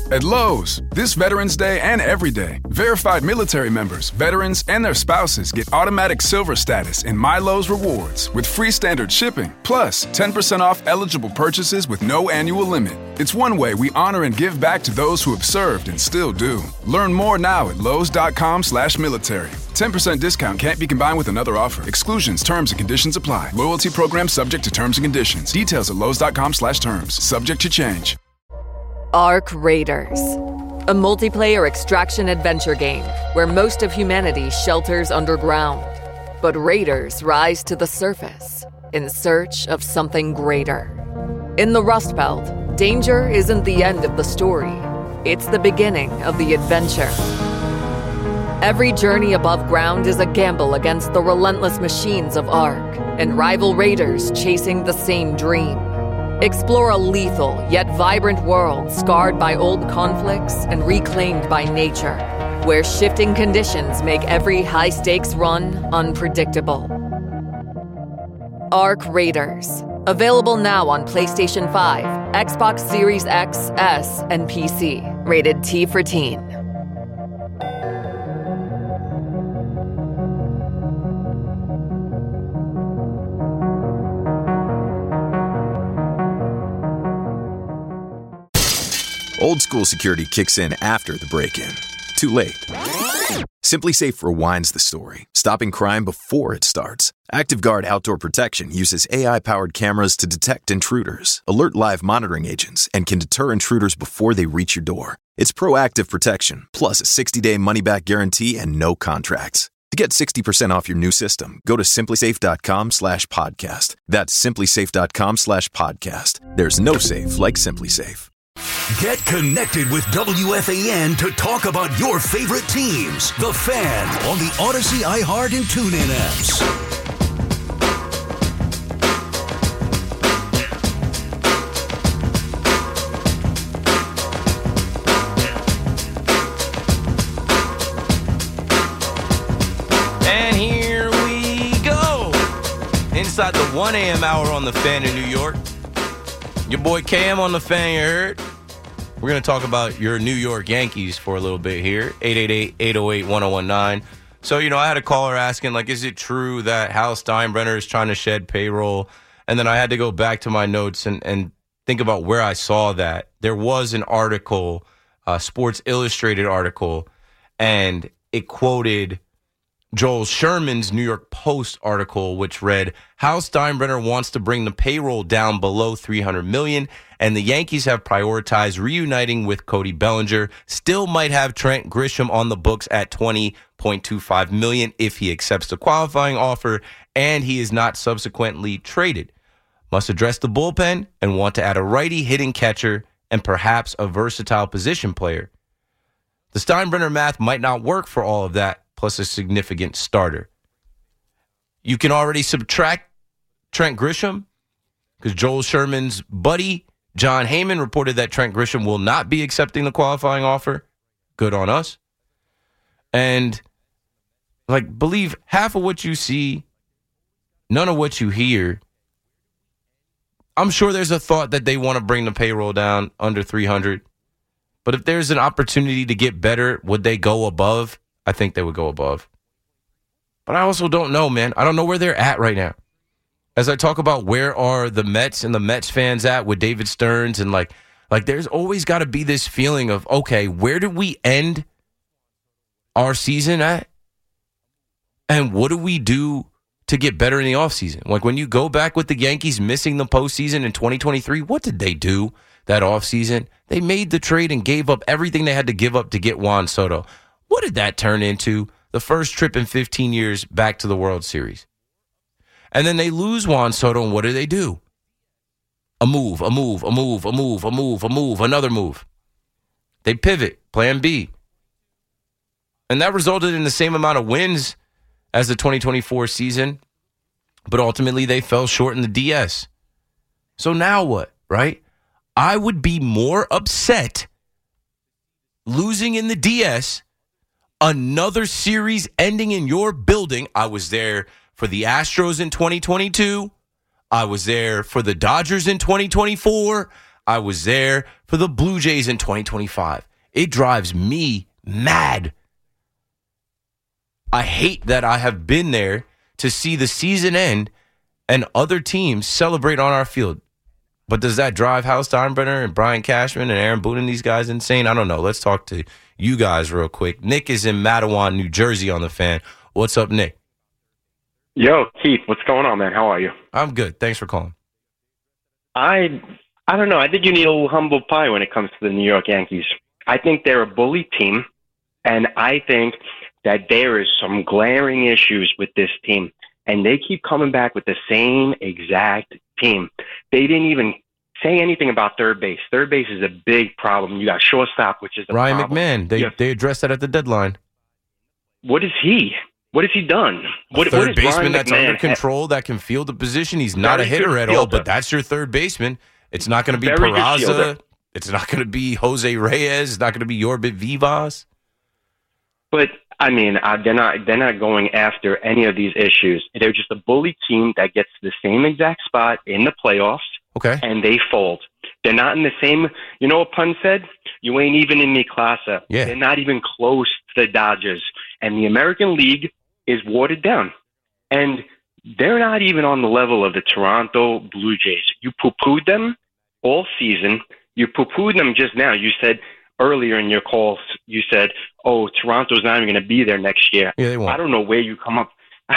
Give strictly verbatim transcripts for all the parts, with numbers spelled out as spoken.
At Lowe's, this Veterans Day and every day, verified military members, veterans, and their spouses get automatic silver status in My Lowe's Rewards with free standard shipping, plus ten percent off eligible purchases with no annual limit. It's one way we honor and give back to those who have served and still do. Learn more now at lowes.com slash military. ten percent discount can't be combined with another offer. Exclusions, terms, and conditions apply. Loyalty program subject to terms and conditions. Details at lowes.com slash terms. Subject to change. Ark Raiders, a multiplayer extraction adventure game where most of humanity shelters underground. But raiders rise to the surface in search of something greater. In the Rust Belt, danger isn't the end of the story. It's the beginning of the adventure. Every journey above ground is a gamble against the relentless machines of Ark and rival raiders chasing the same dream. Explore a lethal yet vibrant world scarred by old conflicts and reclaimed by nature, where shifting conditions make every high-stakes run unpredictable. Ark Raiders. Available now on PlayStation five, Xbox Series X, S, and P C. Rated T for Teen. Old school security kicks in after the break-in. Too late. SimpliSafe rewinds the story, stopping crime before it starts. ActiveGuard Outdoor Protection uses A I-powered cameras to detect intruders, alert live monitoring agents, and can deter intruders before they reach your door. It's proactive protection, plus a sixty-day money-back guarantee and no contracts. To get sixty percent off your new system, go to simplysafe.com slash podcast. That's simplysafe.com slash podcast. There's no safe like SimpliSafe. Get connected with W F A N to talk about your favorite teams. The Fan on the Odyssey, iHeart, and TuneIn apps. And here we go. Inside the one a.m. hour on The Fan in New York. Your boy Cam on The Fan, you heard? We're going to talk about your New York Yankees for a little bit here. eight eight eight, eight oh eight, one oh one nine. So, you know, I had a caller asking, like, is it true that Hal Steinbrenner is trying to shed payroll? And then I had to go back to my notes and, and think about where I saw that. There was an article, a Sports Illustrated article, and it quoted Joel Sherman's New York Post article, which read, Hal Steinbrenner wants to bring the payroll down below three hundred million dollars, and the Yankees have prioritized reuniting with Cody Bellinger. Still might have Trent Grisham on the books at twenty point two five million dollars if he accepts the qualifying offer, and he is not subsequently traded. Must address the bullpen and want to add a righty hitting catcher and perhaps a versatile position player. The Steinbrenner math might not work for all of that, plus a significant starter. You can already subtract Trent Grisham because Joel Sherman's buddy, John Heyman, reported that Trent Grisham will not be accepting the qualifying offer. Good on us. And, like, believe half of what you see, none of what you hear. I'm sure there's a thought that they want to bring the payroll down under three hundred. But if there's an opportunity to get better, would they go above? I think they would go above. But I also don't know, man. I don't know where they're at right now. As I talk about where are the Mets and the Mets fans at with David Stearns, and like, like there's always got to be this feeling of, okay, where did we end our season at? And what do we do to get better in the offseason? Like when you go back with the Yankees missing the postseason in twenty twenty-three, what did they do that offseason? They made the trade and gave up everything they had to give up to get Juan Soto. What did that turn into? The first trip in fifteen years back to the World Series. And then they lose Juan Soto, and what do they do? A move, a move, a move, a move, a move, a move, another move. They pivot, plan B. And that resulted in the same amount of wins as the twenty twenty-four season, but ultimately they fell short in the D S. So now what, right? I would be more upset losing in the D S, another series ending in your building. I was there for the Astros in twenty twenty-two. I was there for the Dodgers in twenty twenty-four. I was there for the Blue Jays in twenty twenty-five. It drives me mad. I hate that I have been there to see the season end and other teams celebrate on our field. But does that drive Hal Steinbrenner and Brian Cashman and Aaron Boone and these guys insane? I don't know. Let's talk to you guys real quick. Nick is in Matawan, New Jersey on the Fan. What's up, Nick? Yo, Keith, what's going on, man? How are you? I'm good. Thanks for calling. I I don't know. I think you need a little humble pie when it comes to the New York Yankees. I think they're a bully team, and I think that there is some glaring issues with this team, and they keep coming back with the same exact team. They didn't even say anything about third base. Third base is a big problem. You got shortstop, which is a Ryan problem. McMahon. They Yeah. they addressed that at the deadline. What is he? What has he done? What, third what is baseman Ryan that's McMahon under control, that can field the position. He's not a Very hitter good at all, fielder. but that's your third baseman. It's not going to be Very good Peraza. fielder. It's not going to be Jose Reyes. It's not going to be Yorbit Vivas. But I mean, uh, they're not they're not going after any of these issues. They're just a bully team that gets to the same exact spot in the playoffs, Okay. and they fold. They're not in the same. You know what Pun said? You ain't even in me classa. Yeah. They're not even close to the Dodgers, and the American League is watered down, and they're not even on the level of the Toronto Blue Jays. You poo-pooed them all season. You poo-pooed them just now. You said earlier in your calls, you said, oh, Toronto's not even going to be there next year. Yeah, they won't. I don't know where you come up.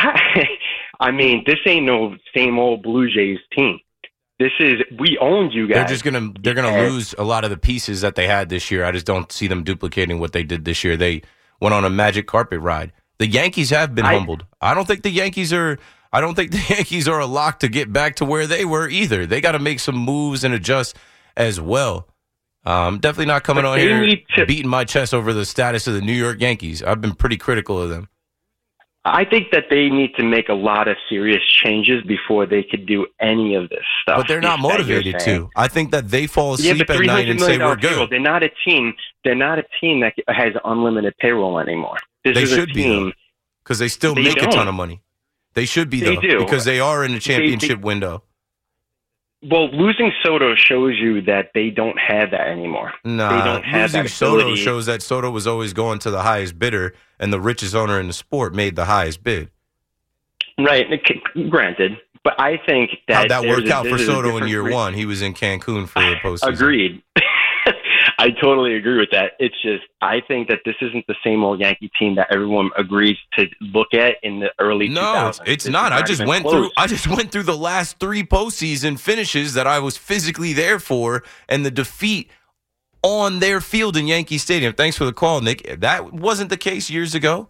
I mean, this ain't no same old Blue Jays team. This is, we owned you guys. They're just gonna they're gonna And- lose a lot of the pieces that they had this year. I just don't see them duplicating what they did this year. They went on a magic carpet ride. The Yankees have been I- humbled. I don't think the Yankees are. I don't think the Yankees are a lock to get back to where they were either. They got to make some moves and adjust as well. Um, definitely not coming But on they here need to- beating my chest over the status of the New York Yankees. I've been pretty critical of them. I think that they need to make a lot of serious changes before they could do any of this stuff. But they're not that you're motivated saying. to. I think that they fall Yeah, asleep but at three night hundred and say million we're dollars payroll. good. They're not a team. They're not a team that has unlimited payroll anymore. This They is should a be, team. though. Because they still They make a don't. ton of money. They should be, They though, do. because they are in the championship they- window. Well, losing Soto shows you that they don't have that anymore. Nah, they don't have losing that Soto ability. shows that Soto was always going to the highest bidder, and the richest owner in the sport made the highest bid. Right, c- granted. But I think that How'd that there's work a- out for there's a Soto in different year re- one? He was in Cancun for the postseason. Agreed. I totally agree with that. It's just I think that this isn't the same old Yankee team that everyone agrees to look at in the early No, two thousands. it's, it's This not. is I just even went close. through. I just went through the last three postseason finishes that I was physically there for, and the defeat on their field in Yankee Stadium. Thanks for the call, Nick. That wasn't the case years ago,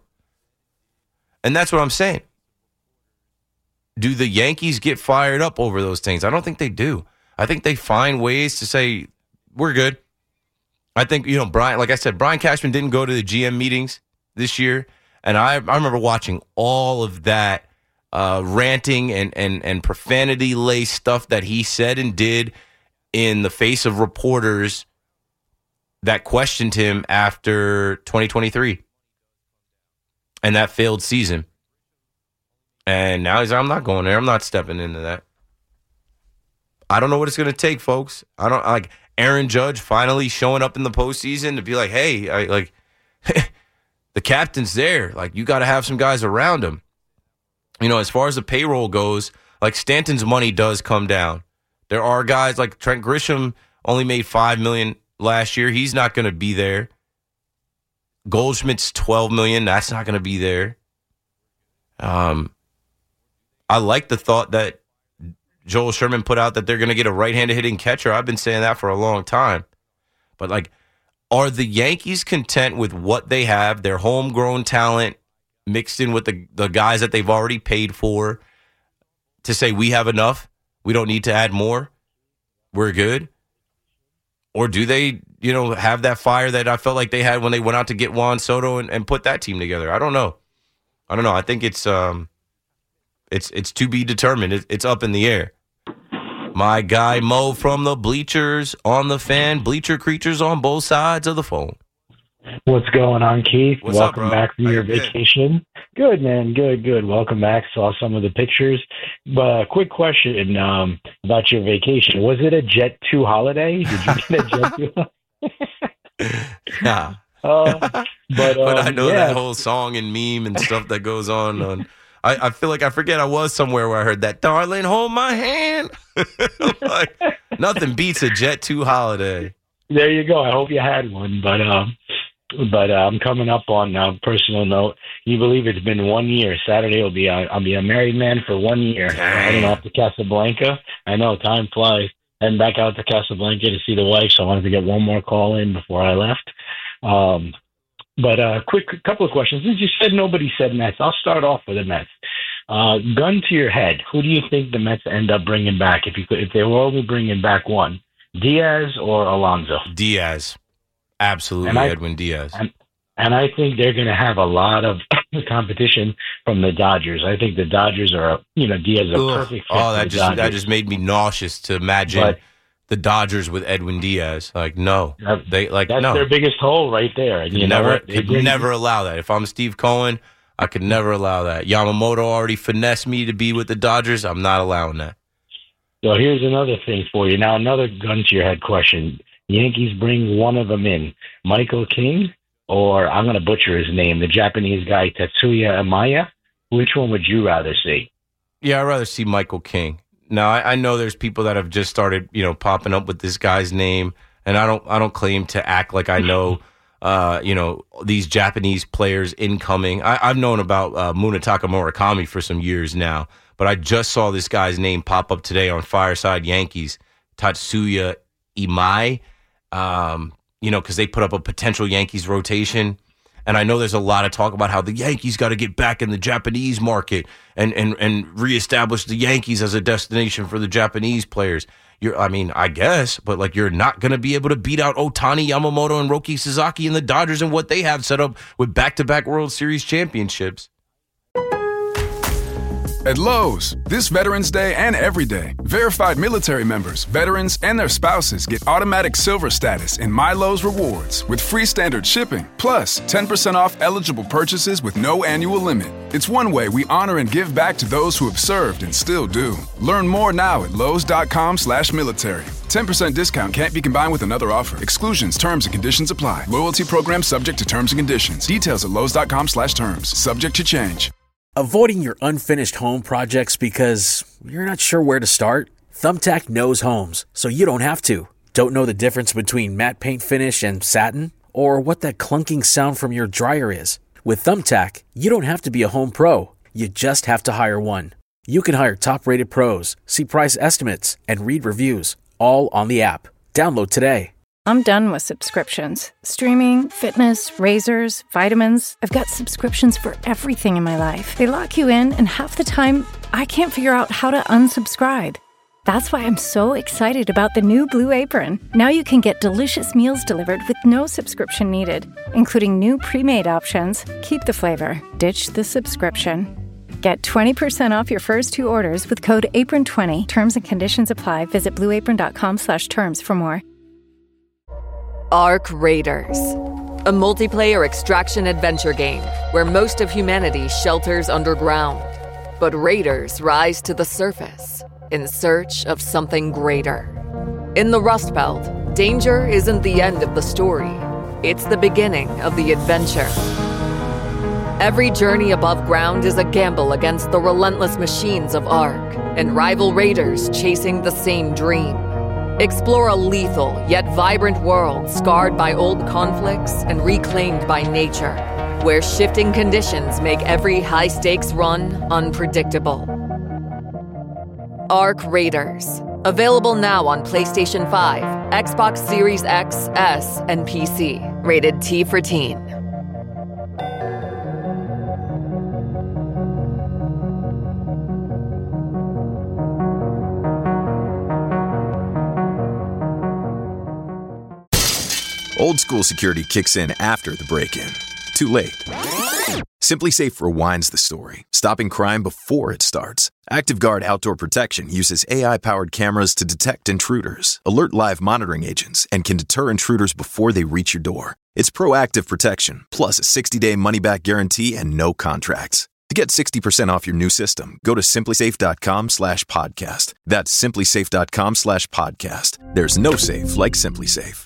and that's what I'm saying. Do the Yankees get fired up over those things? I don't think they do. I think they find ways to say we're good. I think, you know, Brian, like I said, Brian Cashman didn't go to the G M meetings this year. And I, I remember watching all of that uh, ranting and, and, and profanity-laced stuff that he said and did in the face of reporters that questioned him after twenty twenty-three and that failed season. And now he's like, I'm not going there. I'm not stepping into that. I don't know what it's going to take, folks. I don't like Aaron Judge finally showing up in the postseason to be like, hey, I, like the captain's there. Like, you got to have some guys around him. You know, as far as the payroll goes, like Stanton's money does come down. There are guys like Trent Grisham only made five million dollars last year. He's not going to be there. Goldschmidt's twelve million dollars. That's not going to be there. Um, I like the thought that Joel Sherman put out that they're going to get a right-handed hitting catcher. I've been saying that for a long time. But, like, are the Yankees content with what they have, their homegrown talent mixed in with the, the guys that they've already paid for, to say we have enough, we don't need to add more, we're good? Or do they, you know, have that fire that I felt like they had when they went out to get Juan Soto and, and put that team together? I don't know. I don't know. I think it's um, it's it's to be determined. It, it's up in the air. My guy Mo from the bleachers on the Fan, bleacher creatures on both sides of the phone. What's going on, Keith? What's Welcome up, bro? back from How your you been? vacation. Good, man. Good, good. Welcome back. Saw some of the pictures. But quick question um, about your vacation. Was it a Jet two holiday? Did you get a Jet two? Nah. uh, but, um, but I know yeah. that whole song and meme and stuff that goes on. on I, I feel like I forget I was somewhere where I heard that, darling, hold my hand. Like, nothing beats a Jet two holiday. There you go. I hope you had one. But um, but uh, I'm coming up on a personal note. You believe it's been one year. Saturday will be a, I'll be a married man for one year. Heading off to Casablanca. I know time flies. Heading back out to Casablanca to see the wife. So I wanted to get one more call in before I left. Um, but uh, quick couple of questions. Since you said nobody said Mets, I'll start off with the Mets. Uh, gun to your head, who do you think the Mets end up bringing back if you could, if they were only bringing back one? Diaz or Alonso? Diaz. Absolutely, I, Edwin Diaz. And, and I think they're going to have a lot of competition from the Dodgers. I think the Dodgers are, you know, Diaz is a Ugh. perfect fit Oh, for that the just Dodgers. that just made me nauseous to imagine But- the Dodgers with Edwin Diaz. Like, no. That- They like That's no. their biggest hole right there. And Could you know never what? They could bring- never allow that. If I'm Steve Cohen, I could never allow that. Yamamoto already finessed me to be with the Dodgers. I'm not allowing that. So here's another thing for you. Now, another gun to your head question. Yankees bring one of them in, Michael King, or I'm going to butcher his name, the Japanese guy, Tetsuya Amaya. Which one would you rather see? Yeah, I'd rather see Michael King. Now, I, I know there's people that have just started, you know, popping up with this guy's name, and I don't, I don't claim to act like I know, uh, you know, these Japanese players incoming. I, I've known about uh, Munetaka Murakami for some years now, but I just saw this guy's name pop up today on Fireside Yankees, Tatsuya Imai. Um, you know, because they put up a potential Yankees rotation. And I know there's a lot of talk about how the Yankees got to get back in the Japanese market and, and, and reestablish the Yankees as a destination for the Japanese players. You're, I mean, I guess, but like you're not going to be able to beat out Ohtani, Yamamoto, and Roki Sasaki and the Dodgers and what they have set up with back-to-back World Series championships. At Lowe's, this Veterans Day and every day, verified military members, veterans, and their spouses get automatic silver status in My Lowe's Rewards with free standard shipping, plus ten percent off eligible purchases with no annual limit. It's one way we honor and give back to those who have served and still do. Learn more now at lowes.com slash military. ten percent discount can't be combined with another offer. Exclusions, terms, and conditions apply. Loyalty program subject to terms and conditions. Details at lowes.com slash terms. Subject to change. Avoiding your unfinished home projects because you're not sure where to start? Thumbtack knows homes, so you don't have to. Don't know the difference between matte paint finish and satin? Or what that clunking sound from your dryer is? With Thumbtack, you don't have to be a home pro. You just have to hire one. You can hire top-rated pros, see price estimates, and read reviews, all on the app. Download today. I'm done with subscriptions. Streaming, fitness, razors, vitamins. I've got subscriptions for everything in my life. They lock you in, and half the time, I can't figure out how to unsubscribe. That's why I'm so excited about the new Blue Apron. Now you can get delicious meals delivered with no subscription needed, including new pre-made options. Keep the flavor, ditch the subscription. Get twenty percent off your first two orders with code apron twenty. Terms and conditions apply. Visit blueapron.com slash terms for more. Ark Raiders, a multiplayer extraction adventure game where most of humanity shelters underground. But raiders rise to the surface in search of something greater. In the Rust Belt, danger isn't the end of the story. It's the beginning of the adventure. Every journey above ground is a gamble against the relentless machines of Ark and rival raiders chasing the same dream. Explore a lethal yet vibrant world scarred by old conflicts and reclaimed by nature, where shifting conditions make every high-stakes run unpredictable. Ark Raiders. Available now on PlayStation five, Xbox Series X, S, and P C. Rated T for Teen. Old school security kicks in after the break-in. Too late. Simply Safe rewinds the story, stopping crime before it starts. ActiveGuard Outdoor Protection uses A I-powered cameras to detect intruders, alert live monitoring agents, and can deter intruders before they reach your door. It's proactive protection, plus a sixty-day money-back guarantee and no contracts. To get sixty percent off your new system, go to simplysafe.com slash podcast. That's simplysafe.com slash podcast. There's no safe like Simply Safe.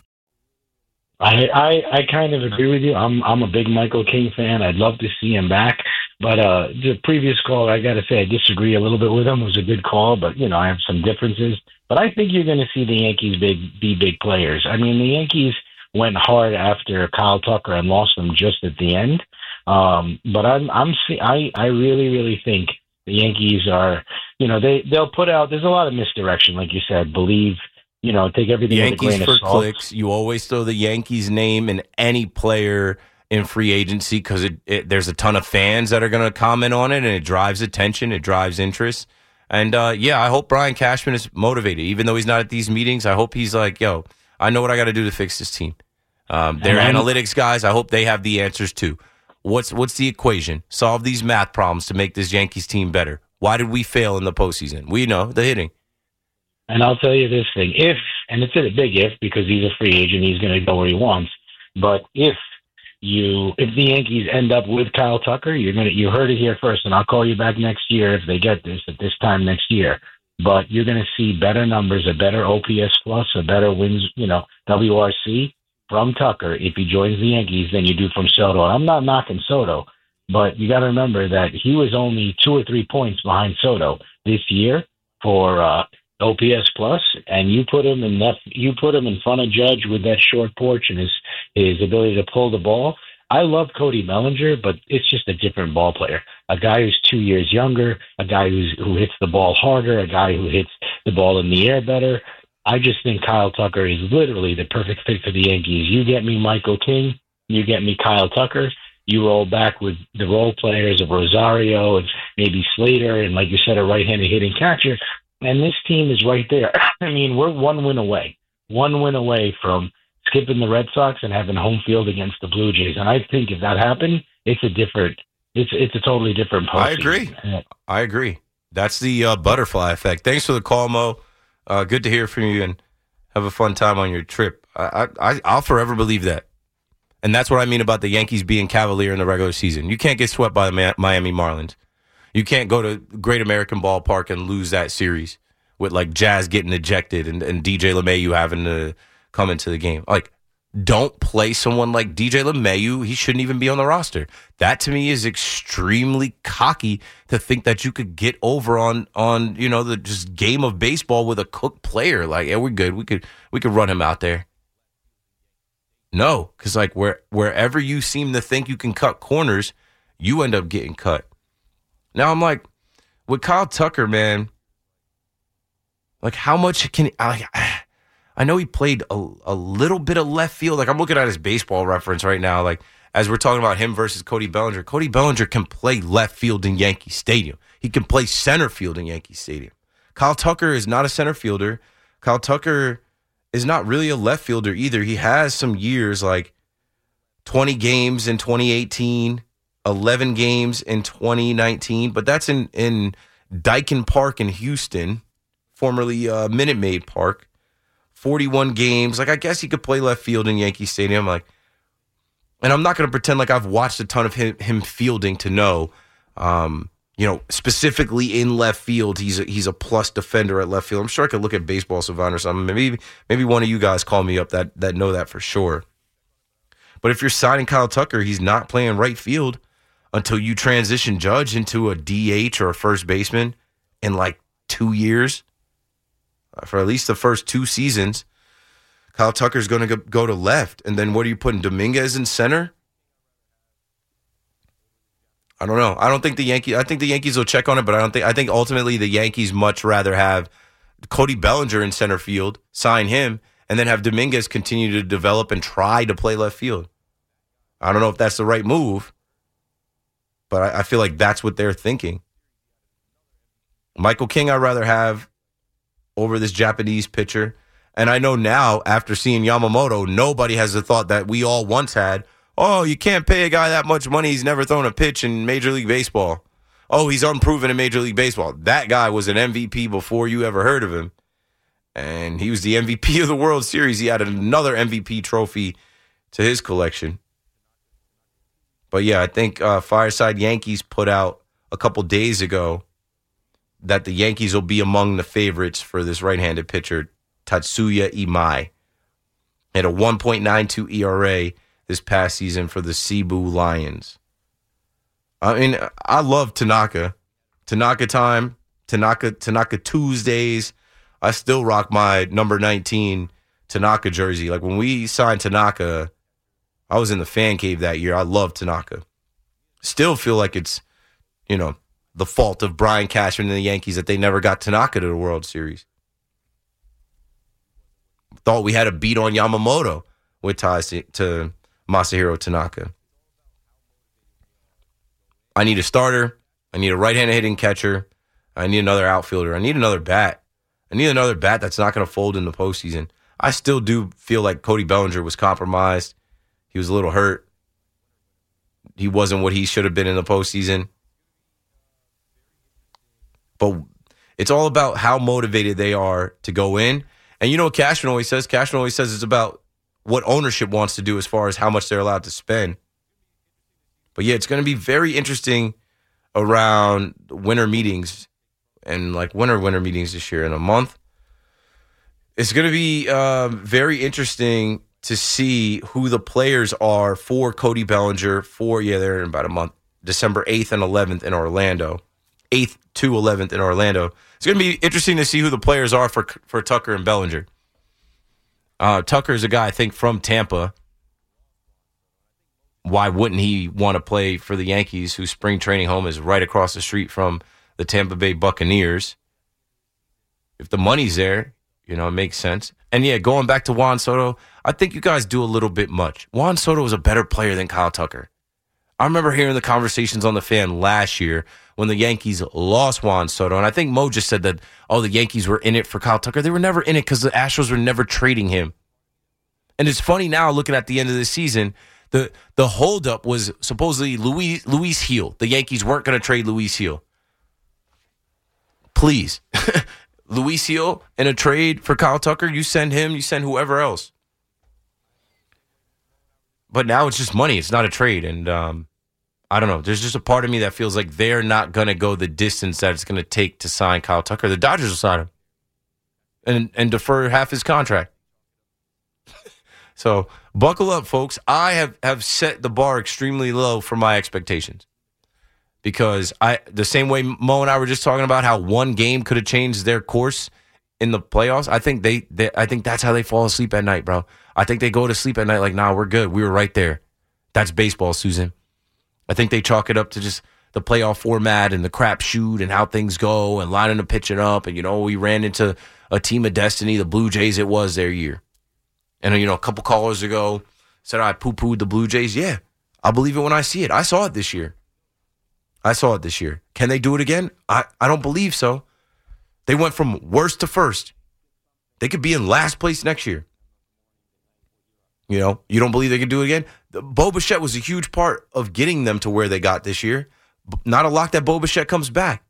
I, I I kind of agree with you. I'm I'm a big Michael King fan. I'd love to see him back. But uh, the previous call, I got to say, I disagree a little bit with him. It was a good call, but, you know, I have some differences. But I think you're going to see the Yankees big be big players. I mean, the Yankees went hard after Kyle Tucker and lost them just at the end. Um, but I'm I'm see, I I really really think the Yankees are, you know, they they'll put out. There's a lot of misdirection, like you said. Believe. You know, take everything Yankees with a grain for of salt. clicks. You always throw the Yankees name in any player in free agency because it, it, there's a ton of fans that are going to comment on it, and it drives attention, it drives interest. And, uh, yeah, I hope Brian Cashman is motivated. Even though he's not at these meetings, I hope he's like, yo, I know what I got to do to fix this team. Um, they're and analytics guys. I hope they have the answers, too. What's what's the equation? Solve these math problems to make this Yankees team better. Why did we fail in the postseason? We know the hitting. And I'll tell you this thing, if, and it's a big if because he's a free agent, he's going to go where he wants. But if you, if the Yankees end up with Kyle Tucker, you're going to, you heard it here first, and I'll call you back next year if they get this at this time next year. But you're going to see better numbers, a better O P S plus, a better wins, you know, W R C from Tucker if he joins the Yankees than you do from Soto. And I'm not knocking Soto, but you got to remember that he was only two or three points behind Soto this year for, uh, O P S plus, and you put him in that. You put him in front of Judge with that short porch and his his ability to pull the ball. I love Cody Bellinger, but it's just a different ball player. A guy who's two years younger, a guy who's who hits the ball harder, a guy who hits the ball in the air better. I just think Kyle Tucker is literally the perfect fit for the Yankees. You get me Michael King, you get me Kyle Tucker. You roll back with the role players of Rosario and maybe Slater, and like you said, a right-handed hitting catcher. And this team is right there. I mean, we're one win away, one win away from skipping the Red Sox and having home field against the Blue Jays. And I think if that happened, it's a different, it's it's a totally different postseason. I agree. I agree. That's the uh, butterfly effect. Thanks for the call, Mo. Uh, good to hear from you, and have a fun time on your trip. I, I I'll forever believe that. And that's what I mean about the Yankees being cavalier in the regular season. You can't get swept by the Miami Marlins. You can't go to Great American Ballpark and lose that series with, like, Jazz getting ejected and, and D J LeMahieu having to come into the game. Like, don't play someone like D J LeMahieu. He shouldn't even be on the roster. That, to me, is extremely cocky to think that you could get over on, on you know, the just game of baseball with a cooked player. Like, yeah, we're good. We could we could run him out there. No, because, like, where wherever you seem to think you can cut corners, you end up getting cut. Now, I'm like, with Kyle Tucker, man, like, how much can I, I know he played a, a little bit of left field. Like, I'm looking at his baseball reference right now. Like, as we're talking about him versus Cody Bellinger, Cody Bellinger can play left field in Yankee Stadium. He can play center field in Yankee Stadium. Kyle Tucker is not a center fielder. Kyle Tucker is not really a left fielder either. He has some years, like twenty games in twenty eighteen. eleven games in twenty nineteen, but that's in, in Daikin Park in Houston, formerly uh, Minute Maid Park. forty-one games. Like, I guess he could play left field in Yankee Stadium. Like, and I'm not going to pretend like I've watched a ton of him, him fielding to know, um, you know, specifically in left field, he's a, he's a plus defender at left field. I'm sure I could look at Baseball Savant or something. Maybe maybe one of you guys call me up that that know that for sure. But if you're signing Kyle Tucker, he's not playing right field until you transition Judge into a D H or a first baseman in like two years. For at least the first two seasons, Kyle Tucker's going to go to left. And then what are you putting, Dominguez in center? I don't know. I don't think the Yankees, I think the Yankees will check on it, but I don't think, I think ultimately the Yankees much rather have Cody Bellinger in center field, sign him, and then have Dominguez continue to develop and try to play left field. I don't know if that's the right move, but I, I feel like that's what they're thinking. Michael King, I'd rather have over this Japanese pitcher. And I know now, after seeing Yamamoto, nobody has the thought that we all once had Oh, you can't pay a guy that much money. He's never thrown a pitch in Major League Baseball. Oh, he's unproven in Major League Baseball. That guy was an M V P before you ever heard of him. And he was the M V P of the World Series. He added another M V P trophy to his collection. But, yeah, I think uh, Fireside Yankees put out a couple days ago that the Yankees will be among the favorites for this right-handed pitcher, Tatsuya Imai. Had a one point nine two E R A this past season for the Cebu Lions. I mean, I love Tanaka. Tanaka time, Tanaka Tanaka Tuesdays. I still rock my number nineteen Tanaka jersey. Like when we signed Tanaka, I was in the fan cave that year. I love Tanaka. Still feel like it's, you know, the fault of Brian Cashman and the Yankees that they never got Tanaka to the World Series. Thought we had a beat on Yamamoto with ties to, to Masahiro Tanaka. I need a starter. I need a right-handed hitting catcher. I need another outfielder. I need another bat. I need another bat that's not going to fold in the postseason. I still do feel like Cody Bellinger was compromised. He was a little hurt. He wasn't what he should have been in the postseason. But it's all about how motivated they are to go in. And you know what Cashman always says? Cashman always says it's about what ownership wants to do as far as how much they're allowed to spend. But yeah, it's going to be very interesting around winter meetings and like winter winter meetings this year in a month. It's going to be uh, very interesting to see who the players are for Cody Bellinger for, yeah, they're in about a month, December eighth and eleventh in Orlando. eighth to eleventh in Orlando. It's going to be interesting to see who the players are for for Tucker and Bellinger. Uh, Tucker is a guy, I think, from Tampa. Why wouldn't he want to play for the Yankees, whose spring training home is right across the street from the Tampa Bay Buccaneers? If the money's there, you know, it makes sense. And, yeah, going back to Juan Soto, I think you guys do a little bit much. Juan Soto was a better player than Kyle Tucker. I remember hearing the conversations on the Fan last year when the Yankees lost Juan Soto. And I think Mo just said that, oh, the Yankees were in it for Kyle Tucker. They were never in it because the Astros were never trading him. And it's funny now looking at the end of the season, the the holdup was supposedly Luis, Luis Gil. The Yankees weren't going to trade Luis Gil. Please. Luis Gil in a trade for Kyle Tucker, you send him, you send whoever else. But now it's just money. It's not a trade. And um, I don't know. There's just a part of me that feels like they're not going to go the distance that it's going to take to sign Kyle Tucker. The Dodgers will sign him and, and defer half his contract. So buckle up, folks. I have, have set the bar extremely low for my expectations. Because I, the same way Mo and I were just talking about how one game could have changed their course in the playoffs, I think they, they I think that's how they fall asleep at night, bro. I think they go to sleep at night like, nah, we're good. We were right there. That's baseball, Susan. I think they chalk it up to just the playoff format and the crapshoot and how things go and lining the pitching up. And, you know, we ran into a team of destiny, the Blue Jays, it was their year. And, you know, a couple callers ago said I poo-pooed the Blue Jays. Yeah, I'll believe it when I see it. I saw it this year. I saw it this year. Can they do it again? I, I don't believe so. They went from worst to first. They could be in last place next year. You know, you don't believe they could do it again? Bo Bichette was a huge part of getting them to where they got this year. Not a lock that Bo Bichette comes back.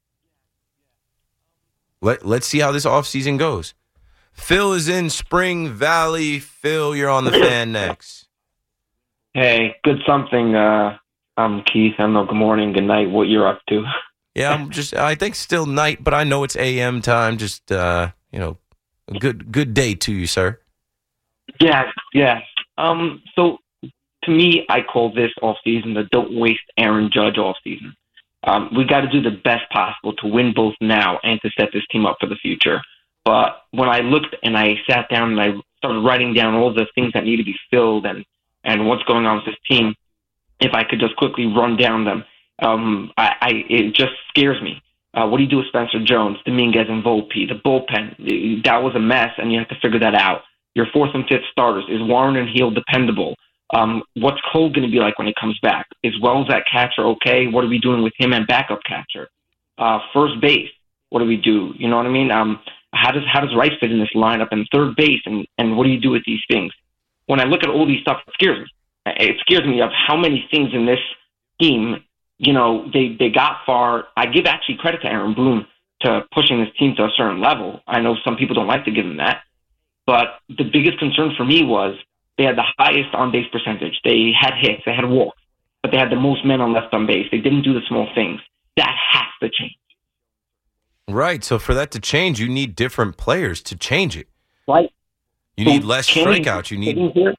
Let, let's see how this offseason goes. Phil is in Spring Valley. Phil, you're on the Fan next. Hey, good something. Uh, I'm Keith. I don't know, good morning, good night, what you're up to. Yeah, I'm just, I think still night, but I know it's A M time. Just, uh, you know, a good good day to you, sir. Yeah, yeah. Um, so, to me, I call this offseason the don't waste Aaron Judge offseason. Um, we got to do the best possible to win both now and to set this team up for the future. But when I looked and I sat down and I started writing down all the things that need to be filled and, and what's going on with this team, if I could just quickly run down them, um, I, I it just scares me. Uh, what do you do with Spencer Jones, Dominguez, and Volpe? The bullpen, that was a mess, and you have to figure that out. Your fourth and fifth starters, is Warren and Hill dependable? Um, what's Cole going to be like when he comes back? Is Wells that catcher okay? What are we doing with him and backup catcher? Uh, first base, what do we do? You know what I mean? Um, how does how does Rice fit in this lineup? And third base, and, and what do you do with these things? When I look at all these stuff, it scares me. it scares me of how many things in this team, you know, they, they got far. I give actually credit to Aaron Boone to pushing this team to a certain level. I know some people don't like to give him that, but the biggest concern for me was they had the highest on-base percentage. They had hits, they had walks, but they had the most men on left on base. They didn't do the small things. That has to change. Right. So for that to change, you need different players to change it. Right. You so need less strikeouts. You need. Here?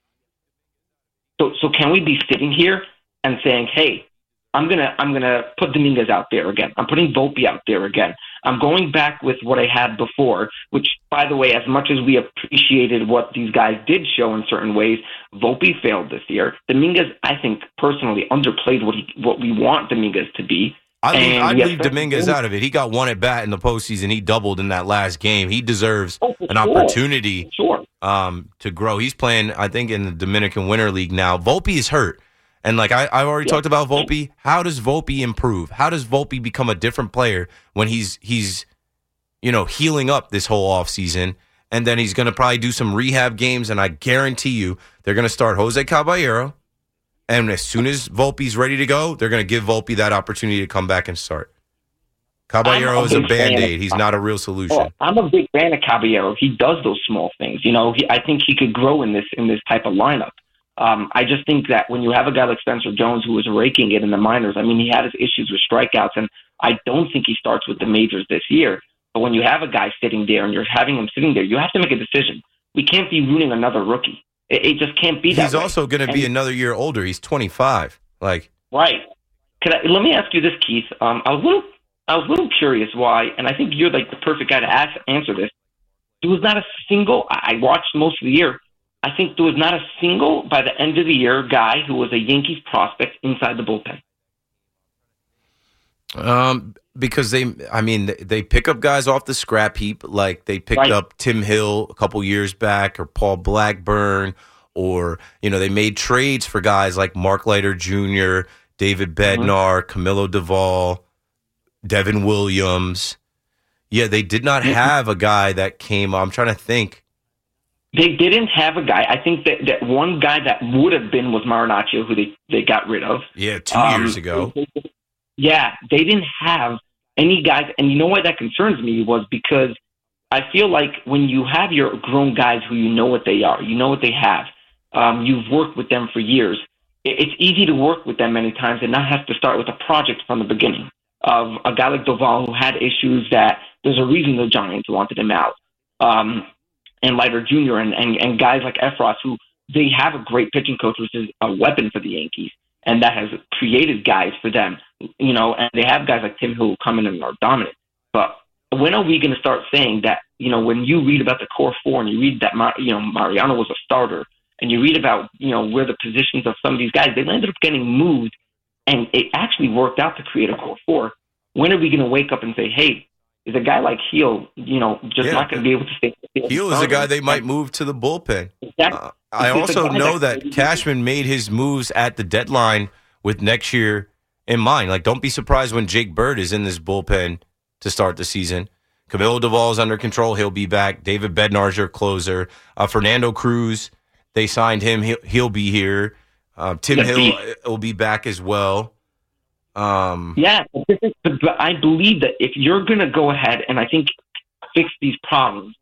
So, so can we be sitting here and saying, "Hey, I'm gonna, I'm gonna put Dominguez out there again. I'm putting Volpe out there again. I'm going back with what I had before." Which, by the way, as much as we appreciated what these guys did show in certain ways, Volpe failed this year. Dominguez, I think, personally underplayed what he, what we want Dominguez to be. I leave, I'd yes, leave Dominguez out of it. He got one at bat in the postseason. He doubled in that last game. He deserves oh, an sure. opportunity sure. um, to grow. He's playing, I think, in the Dominican Winter League now. Volpe is hurt. And like I, I've already yeah. talked about Volpe. How does Volpe improve? How does Volpe become a different player when he's, he's you know, healing up this whole offseason? And then he's going to probably do some rehab games, and I guarantee you they're going to start Jose Caballero. And as soon as Volpe's ready to go, they're going to give Volpe that opportunity to come back and start. Caballero is a Band-Aid. He's not a real solution. Oh, I'm a big fan of Caballero. He does those small things. You know, he, I think he could grow in this in this type of lineup. Um, I just think that when you have a guy like Spencer Jones who was raking it in the minors, I mean, he had his issues with strikeouts, and I don't think he starts with the majors this year. But when you have a guy sitting there and you're having him sitting there, you have to make a decision. We can't be ruining another rookie. It, it just can't be that He's way. also going to be another year older. He's twenty-five. Like Right. Could I, let me ask you this, Keith. Um, I was a little, I was a little curious why, and I think you're like the perfect guy to ask, answer this. There was not a single, I watched most of the year, I think there was not a single, by the end of the year, guy who was a Yankees prospect inside the bullpen. Um, because they, I mean, they pick up guys off the scrap heap, like they picked Right. up Tim Hill a couple years back, or Paul Blackburn, or, you know, they made trades for guys like Mark Leiter Junior, David Bednar, mm-hmm. Camilo Duvall, Devin Williams. Yeah, they did not have a guy that came, I'm trying to think. They didn't have a guy. I think that, that one guy that would have been was Marinaccio, who they, they got rid of. Yeah, two um, years ago. They, they, yeah, they didn't have any guys. And you know why that concerns me was because I feel like when you have your grown guys who you know what they are, you know what they have, um, you've worked with them for years, it, it's easy to work with them many times and not have to start with a project from the beginning. Of a guy like Duvall who had issues that there's a reason the Giants wanted him out. Um, and Leiter Junior and, and, and guys like Efros, who they have a great pitching coach, which is a weapon for the Yankees, and that has created guys for them, you know, and they have guys like Tim Hill who come in and are dominant. But when are we going to start saying that, you know, when you read about the core four and you read that, you know, Mariano was a starter, and you read about, you know, where the positions of some of these guys, they ended up getting moved, and it actually worked out to create a core four. When are we going to wake up and say, hey, is a guy like Heel, you know, just yeah. not going to be able to stay? Heel is a guy they might move to the bullpen. Exactly. Uh, I also know that Cashman made his moves at the deadline with next year in mind. Like, don't be surprised when Jake Bird is in this bullpen to start the season. Camilo Duvall is under control. He'll be back. David Bednar's your closer. Uh, Fernando Cruz, they signed him. He'll, he'll be here. Uh, Tim yeah, Hill he, will be back as well. Um, yeah, but I believe that if you're going to go ahead and I think fix these problems,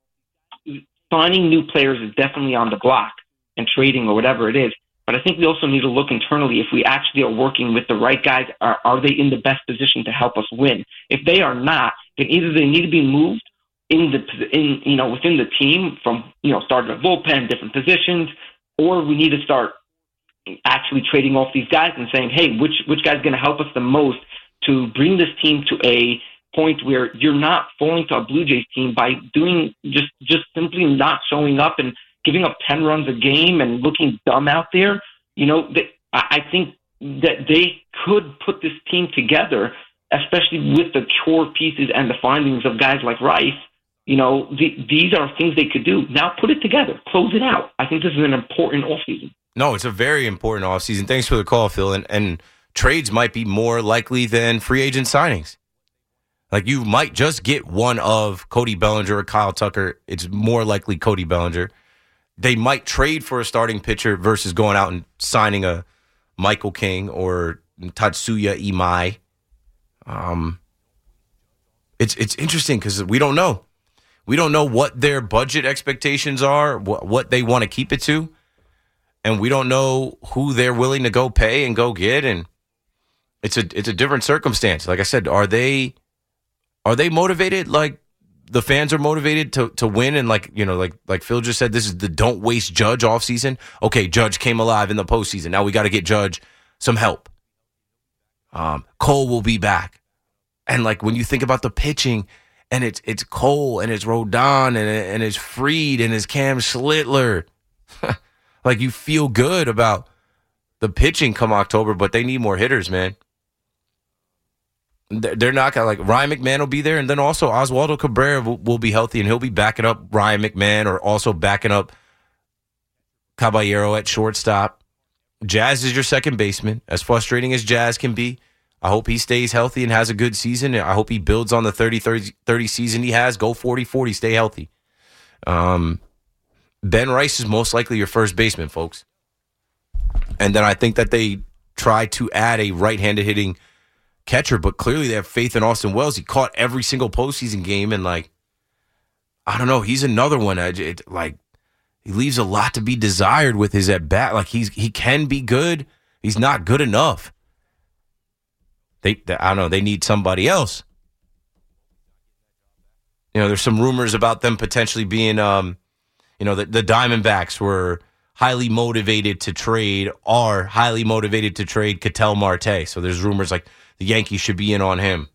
signing new players is definitely on the block and trading or whatever it is. But I think we also need to look internally if we actually are working with the right guys. Are, are they in the best position to help us win? If they are not, then either they need to be moved in the in you know within the team from you know starting a bullpen, different positions, or we need to start actually trading off these guys and saying, hey, which which guy's going to help us the most to bring this team to a point where you're not falling to a Blue Jays team by doing just just simply not showing up and giving up ten runs a game and looking dumb out there. You know, they, I think that they could put this team together, especially with the core pieces and the findings of guys like Rice. You know, the, these are things they could do. Now put it together. Close it out. I think this is an important offseason. No, it's a very important offseason. Thanks for the call, Phil. And, and trades might be more likely than free agent signings. Like, you might just get one of Cody Bellinger or Kyle Tucker. It's more likely Cody Bellinger. they might trade for a starting pitcher versus going out and signing a Michael King or Tatsuya Imai. Um, it's it's interesting because we don't know. We don't know what their budget expectations are, what, what they want to keep it to, and we don't know who they're willing to go pay and go get. And it's a it's a different circumstance. Like I said, are they are they motivated like the fans are motivated to to win? And like you know, like like Phil just said, this is the don't waste Judge offseason. Okay, Judge came alive in the postseason. Now we got to get Judge some help. Um, Cole will be back, and like when you think about the pitching. And it's it's Cole and it's Rodon and and it's Fried and it's Cam Schlittler. Like you feel good about the pitching come October, but they need more hitters, man. They're not gonna like Ryan McMahon will be there, and then also Oswaldo Cabrera will, will be healthy, and he'll be backing up Ryan McMahon or also backing up Caballero at shortstop. Jazz is your second baseman, as frustrating as Jazz can be. I hope he stays healthy and has a good season. I hope he builds on the thirty thirty season he has. Go forty forty, stay healthy. Um, Ben Rice is most likely your first baseman, folks. And then I think that they try to add a right-handed hitting catcher, but clearly they have faith in Austin Wells. He caught every single postseason game, and like, I don't know, he's another one. It, like, he leaves a lot to be desired with his at bat. Like he's he can be good, he's not good enough. They, they, I don't know, they need somebody else. You know, there's some rumors about them potentially being, um, you know, the, the Diamondbacks were highly motivated to trade, are highly motivated to trade Ketel Marte. So there's rumors like the Yankees should be in on him.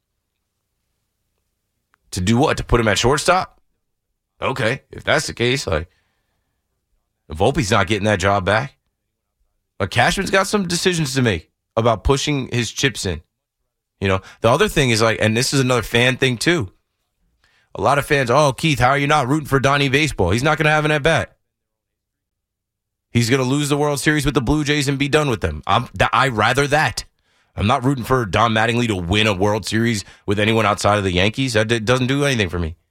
To do what? To put him at shortstop? Okay, if that's the case, like, Volpe's not getting that job back. But Cashman's got some decisions to make about pushing his chips in. You know, the other thing is like, and this is another fan thing too. A lot of fans, oh, Keith, how are you not rooting for Donnie Baseball? He's not going to have an at bat. He's going to lose the World Series with the Blue Jays and be done with them. I'm, I rather that. I'm not rooting for Don Mattingly to win a World Series with anyone outside of the Yankees. That doesn't do anything for me.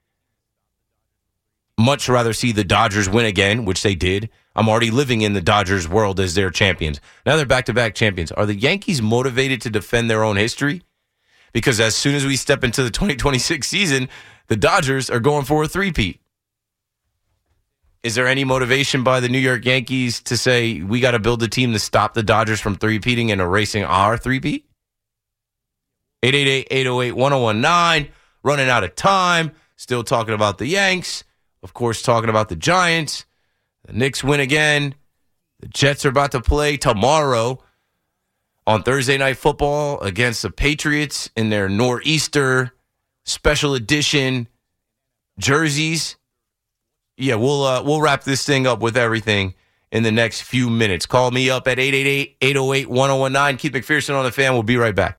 Much rather see the Dodgers win again, which they did. I'm already living in the Dodgers world as their champions. Now they're back-to-back champions. Are the Yankees motivated to defend their own history? Because as soon as we step into the twenty twenty-six season, the Dodgers are going for a three-peat. Is there any motivation by the New York Yankees to say, we got to build a team to stop the Dodgers from three-peating and erasing our three-peat? eight eight eight, eight oh eight, one oh one nine. Running out of time. Still talking about the Yanks. Of course, talking about the Giants. The Knicks win again. The Jets are about to play tomorrow on Thursday Night Football against the Patriots in their Nor'easter special edition jerseys. Yeah, we'll uh, we'll wrap this thing up with everything in the next few minutes. Call me up at eight eight eight, eight oh eight, one oh one nine. Keith McPherson on the Fan. We'll be right back.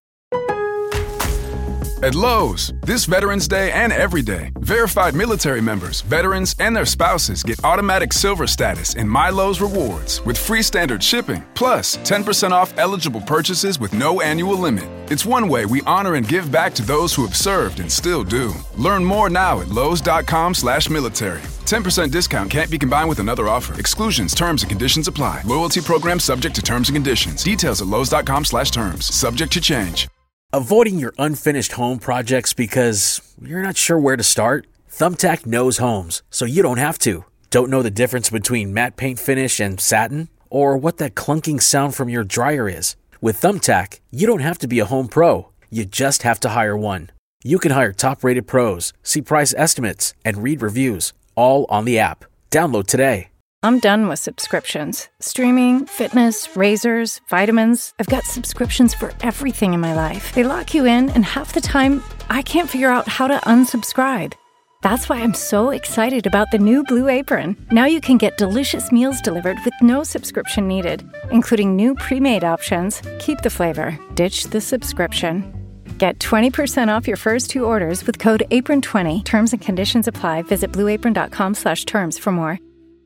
At Lowe's, this Veterans Day and every day, verified military members, veterans, and their spouses get automatic silver status in My Lowe's Rewards with free standard shipping, plus ten percent off eligible purchases with no annual limit. It's one way we honor and give back to those who have served and still do. Learn more now at lowes.com slash military. ten percent discount can't be combined with another offer. Exclusions, terms, and conditions apply. Loyalty program subject to terms and conditions. Details at lowes.com slash terms. Subject to change. Avoiding your unfinished home projects because you're not sure where to start? Thumbtack knows homes, so you don't have to. Don't know the difference between matte paint finish and satin? Or what that clunking sound from your dryer is? With Thumbtack, you don't have to be a home pro. You just have to hire one. You can hire top-rated pros, see price estimates, and read reviews, all on the app. Download today. I'm done with subscriptions. Streaming, fitness, razors, vitamins. I've got subscriptions for everything in my life. They lock you in, and half the time, I can't figure out how to unsubscribe. That's why I'm so excited about the new Blue Apron. Now you can get delicious meals delivered with no subscription needed, including new pre-made options. Keep the flavor, ditch the subscription. Get twenty percent off your first two orders with code apron twenty. Terms and conditions apply. Visit blueapron.com slash terms for more.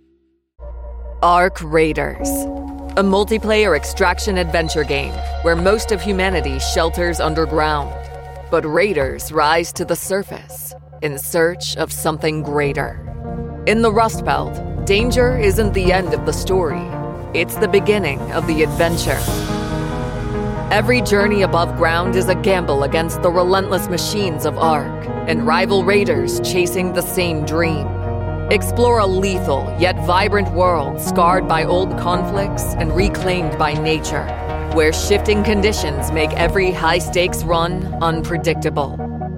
Arc Raiders, a multiplayer extraction adventure game where most of humanity shelters underground, but raiders rise to the surface in search of something greater. In the Rust Belt, danger isn't the end of the story. It's the beginning of the adventure. Every journey above ground is a gamble against the relentless machines of Ark and rival raiders chasing the same dream. Explore a lethal yet vibrant world scarred by old conflicts and reclaimed by nature, where shifting conditions make every high-stakes run unpredictable.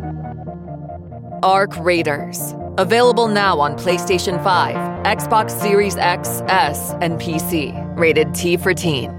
Ark Raiders. Available now on PlayStation five, Xbox Series X, S, and P C. Rated T for teen.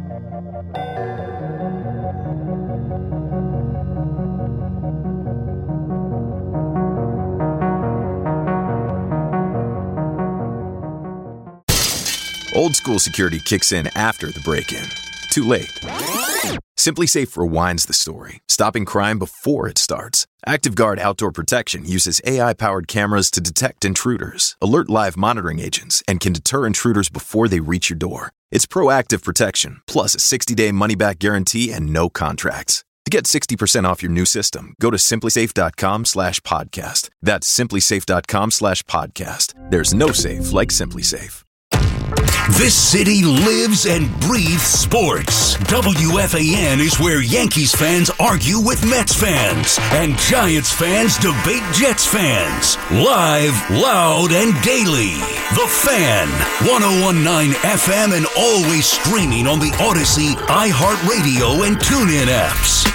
Old school security kicks in after the break-in. Too late. SimpliSafe rewinds the story, stopping crime before it starts. ActiveGuard Outdoor Protection uses A I-powered cameras to detect intruders, alert live monitoring agents, and can deter intruders before they reach your door. It's proactive protection, plus a sixty-day money-back guarantee and no contracts. To get sixty percent off your new system, go to simplysafe.com slash podcast. That's simplysafe.com slash podcast. There's no safe like SimpliSafe. This city lives and breathes sports. W F A N is where Yankees fans argue with Mets fans and Giants fans debate Jets fans. Live, loud, and daily. The Fan, one oh one point nine F M, and always streaming on the Odyssey, iHeartRadio, and TuneIn apps.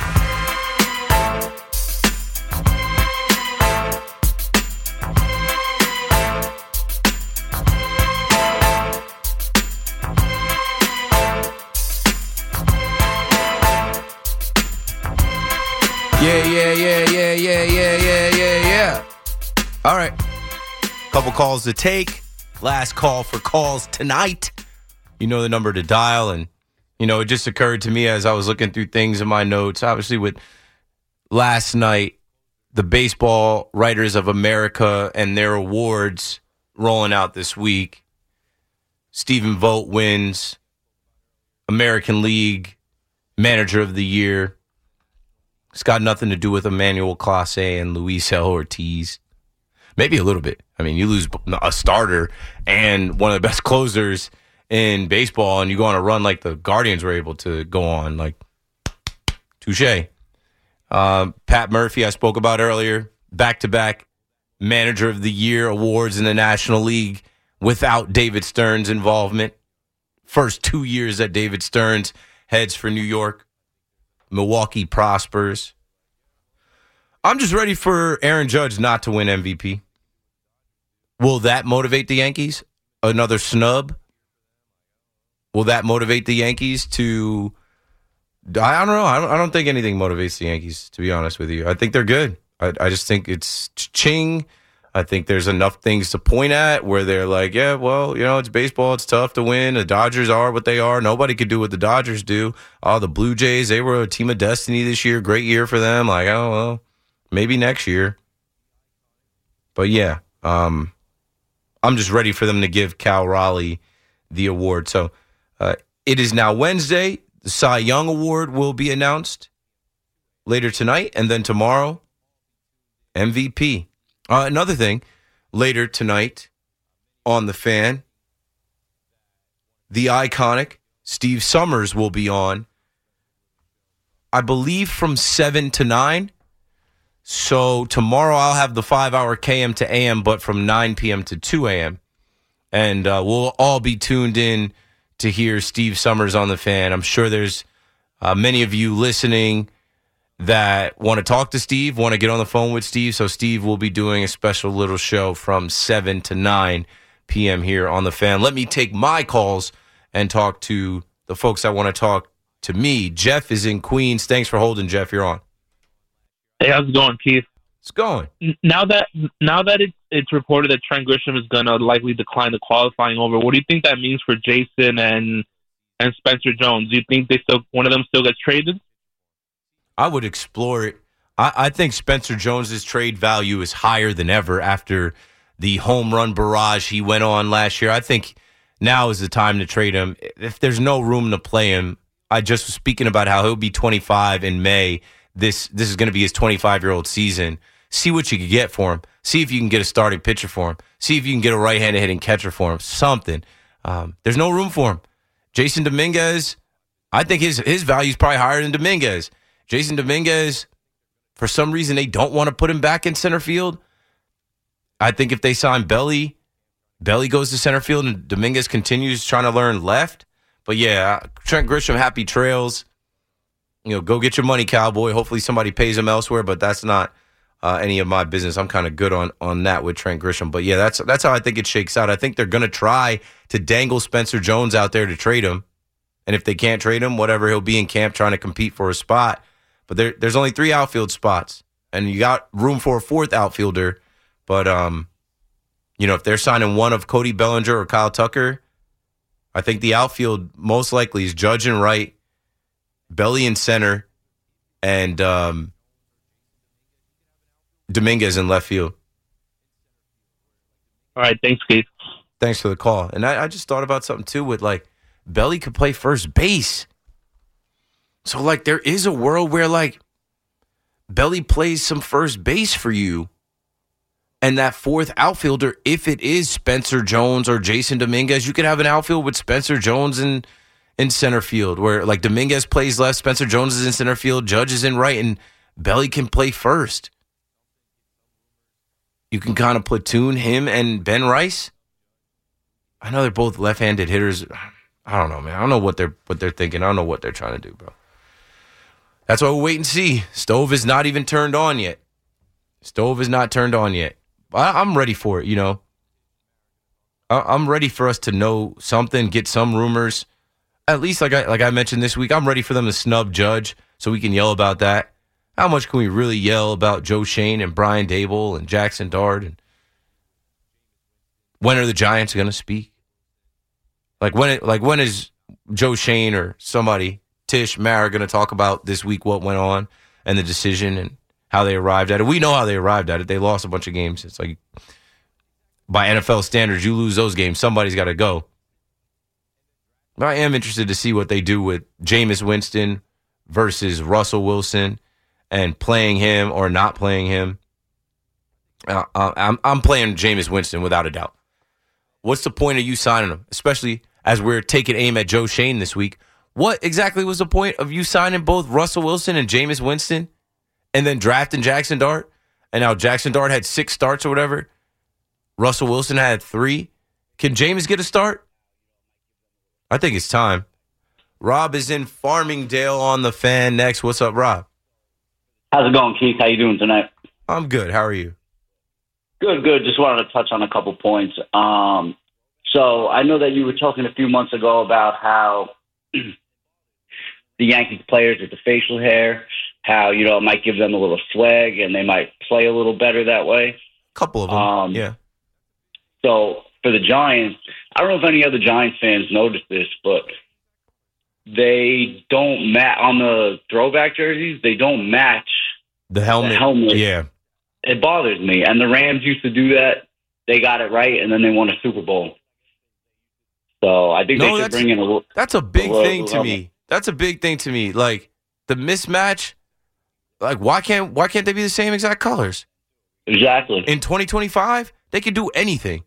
Yeah, yeah, yeah, yeah, yeah, yeah, yeah, yeah, yeah. All right. Couple calls to take. Last call for calls tonight. You know the number to dial. And, you know, it just occurred to me as I was looking through things in my notes. Obviously, with last night, the Baseball Writers of America and their awards rolling out this week. Stephen Vogt wins American League Manager of the Year. It's got nothing to do with Emmanuel Clase and Luis L. Ortiz. Maybe a little bit. I mean, you lose a starter and one of the best closers in baseball, and you go on a run like the Guardians were able to go on. Like, touche. Um, Pat Murphy, I spoke about earlier, back-to-back Manager of the Year awards in the National League without David Stearns' involvement. First two years that David Stearns heads for New York. Milwaukee prospers. I'm just ready for Aaron Judge not to win M V P. Will that motivate the Yankees? Another snub? Will that motivate the Yankees to... I don't know. I don't, I don't think anything motivates the Yankees, to be honest with you. I think they're good. I, I just think it's ching. I think there's enough things to point at where they're like, yeah, well, you know, it's baseball. It's tough to win. The Dodgers are what they are. Nobody could do what the Dodgers do. Oh, the Blue Jays, they were a team of destiny this year. Great year for them. Like, oh, well, maybe next year. But, yeah, um, I'm just ready for them to give Cal Raleigh the award. So uh, it is now Wednesday. The Cy Young Award will be announced later tonight. And then tomorrow, M V P. Uh, another thing, later tonight on The Fan, the iconic Steve Summers will be on, I believe, from seven to nine. So tomorrow I'll have the five-hour K M to A M, but from nine p.m. to two a.m. And uh, we'll all be tuned in to hear Steve Summers on The Fan. I'm sure there's uh, many of you listening that want to talk to Steve, want to get on the phone with Steve. So Steve will be doing a special little show from seven to nine p.m. here on The Fan. Let me take my calls and talk to the folks that want to talk to me. Jeff is in Queens. Thanks for holding, Jeff. You're on. Hey, how's it going, Keith? It's going. Now that now that it's, it's reported that Trent Grisham is going to likely decline the qualifying over, what do you think that means for Jason and and Spencer Jones? Do you think they still one of them still gets traded? I would explore it. I, I think Spencer Jones's trade value is higher than ever after the home run barrage he went on last year. I think now is the time to trade him. If there's no room to play him, I just was speaking about how he'll be twenty-five in May. This this is going to be his twenty-five-year-old season. See what you could get for him. See if you can get a starting pitcher for him. See if you can get a right-handed hitting catcher for him. Something. Um, there's no room for him. Jason Dominguez, I think his his value is probably higher than Dominguez. Jason Dominguez, for some reason, they don't want to put him back in center field. I think if they sign Belly, Belly goes to center field and Dominguez continues trying to learn left. But yeah, Trent Grisham, happy trails. You know, go get your money, cowboy. Hopefully somebody pays him elsewhere, but that's not uh, any of my business. I'm kind of good on on that with Trent Grisham. But yeah, that's that's how I think it shakes out. I think they're going to try to dangle Spencer Jones out there to trade him. And if they can't trade him, whatever, he'll be in camp trying to compete for a spot. But there, there's only three outfield spots, and you got room for a fourth outfielder. But, um, you know, if they're signing one of Cody Bellinger or Kyle Tucker, I think the outfield most likely is Judge in right, Belly in center, and um, Dominguez in left field. All right, thanks, Keith. Thanks for the call. And I, I just thought about something, too, with, like, Belly could play first base. So, like, there is a world where, like, Belly plays some first base for you. And that fourth outfielder, if it is Spencer Jones or Jason Dominguez, you could have an outfield with Spencer Jones in, in center field, where, like, Dominguez plays left, Spencer Jones is in center field, Judge is in right, and Belly can play first. You can kind of platoon him and Ben Rice. I know they're both left-handed hitters. I don't know, man. I don't know what they're what they're thinking. I don't know what they're trying to do, bro. That's why we'll wait and see. Stove is not even turned on yet. Stove is not turned on yet. I, I'm ready for it, you know. I, I'm ready for us to know something, get some rumors. At least, like I like I mentioned this week, I'm ready for them to snub Judge so we can yell about that. How much can we really yell about Joe Shane and Brian Dable and Jackson Dart? And when are the Giants going to speak? Like when, it, like when is Joe Shane or somebody, Tish, Mara, going to talk about this week what went on and the decision and how they arrived at it? We know how they arrived at it. They lost a bunch of games. It's like, by N F L standards, you lose those games, somebody's got to go. But I am interested to see what they do with Jameis Winston versus Russell Wilson and playing him or not playing him. Uh, I'm, I'm playing Jameis Winston without a doubt. What's the point of you signing him, especially as we're taking aim at Joe Shane this week? What exactly was the point of you signing both Russell Wilson and Jameis Winston and then drafting Jackson Dart? And now Jackson Dart had six starts or whatever. Russell Wilson had three. Can Jameis get a start? I think it's time. Rob is in Farmingdale on the Fan next. What's up, Rob? How's it going, Keith? How you doing tonight? I'm good. How are you? Good, good. Just wanted to touch on a couple points. Um, so I know that you were talking a few months ago about how the Yankees players with the facial hair, how, you know, it might give them a little swag and they might play a little better that way. A couple of them, um, yeah. So for the Giants, I don't know if any other Giants fans noticed this, but they don't match on the throwback jerseys. They don't match the helmet. The helmet. Yeah. It bothers me. And the Rams used to do that. They got it right, and then they won a Super Bowl. So I think no, they should bring in a little. That's a big a thing to level. me. That's a big thing to me. Like the mismatch. Like why can't why can't they be the same exact colors? Exactly. In twenty twenty-five, they could do anything.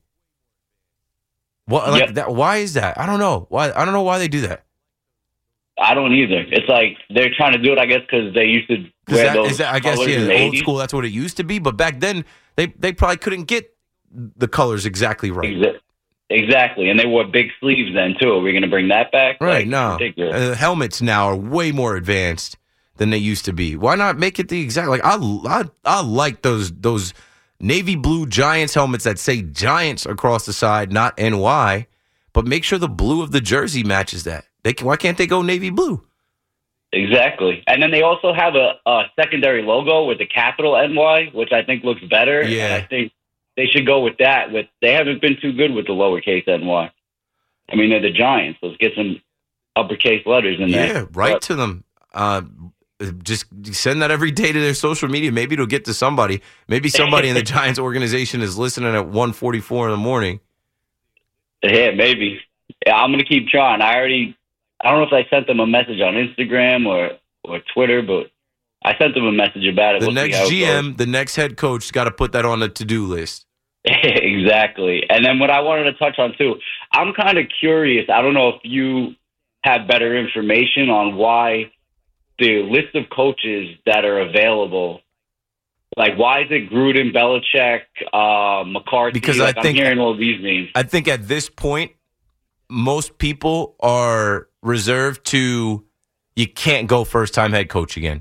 What like yep. that? Why is that? I don't know. Why I don't know why they do that. I don't either. It's like they're trying to do it, I guess, because they used to wear that, those is that, I guess, yeah, old school, that's what it used to be. But back then, they, they probably couldn't get the colors exactly right. Exactly. And they wore big sleeves then, too. Are we going to bring that back? Right, like, no. Uh, helmets now are way more advanced than they used to be. Why not make it the exact, like, I, I, I like those those navy blue Giants helmets that say Giants across the side, not N Y, but make sure the blue of the jersey matches that. They can, why can't they go navy blue? Exactly. And then they also have a, a secondary logo with the capital N Y, which I think looks better. Yeah. And I think they should go with that. With They haven't been too good with the lowercase N Y. I mean, they're the Giants. Let's get some uppercase letters in there. Yeah, write but, to them. Uh, just send that every day to their social media. Maybe it'll get to somebody. Maybe somebody in the Giants organization is listening at one forty-four in the morning. Yeah, maybe. Yeah, I'm going to keep trying. I already... I don't know if I sent them a message on Instagram or, or Twitter, but I sent him a message about it. The We'll see how next it G M, goes. the next head coach, got to put that on the to-do list. Exactly. And then what I wanted to touch on, too, I'm kind of curious. I don't know if you have better information on why the list of coaches that are available, like why is it Gruden, Belichick, uh, McCarthy? Because like, I think, I'm hearing all these names. I think at this point, most people are reserved to you can't go first-time head coach again.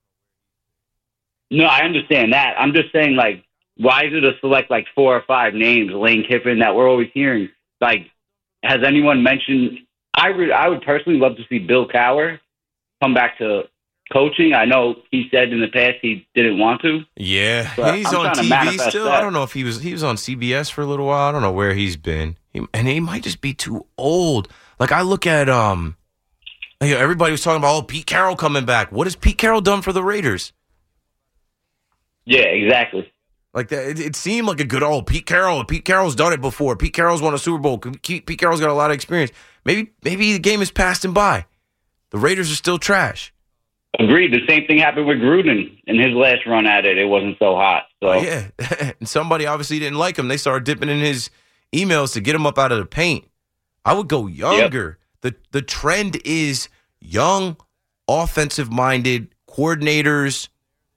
No, I understand that. I'm just saying, like, why is it a select, like, four or five names, Lane Kiffin, that we're always hearing? Like, has anyone mentioned – I would, I would personally love to see Bill Cowher come back to coaching. I know he said in the past he didn't want to. Yeah, But he's I'm on trying to T V manifest still. that. I don't know if he was he was on C B S for a little while. I don't know where he's been. He, and he might just be too old. Like, I look at – um, you know, everybody was talking about, oh, Pete Carroll coming back. What has Pete Carroll done for the Raiders? Yeah, exactly. Like that, it, it seemed like a good old Pete Carroll. Pete Carroll's done it before. Pete Carroll's won a Super Bowl. Pete Carroll's got a lot of experience. Maybe, maybe the game has passed him by. The Raiders are still trash. Agreed. The same thing happened with Gruden in his last run at it. It wasn't so hot. So Oh, yeah, and somebody obviously didn't like him. They started dipping in his emails to get him up out of the paint. I would go younger. The the trend is young, offensive-minded coordinators.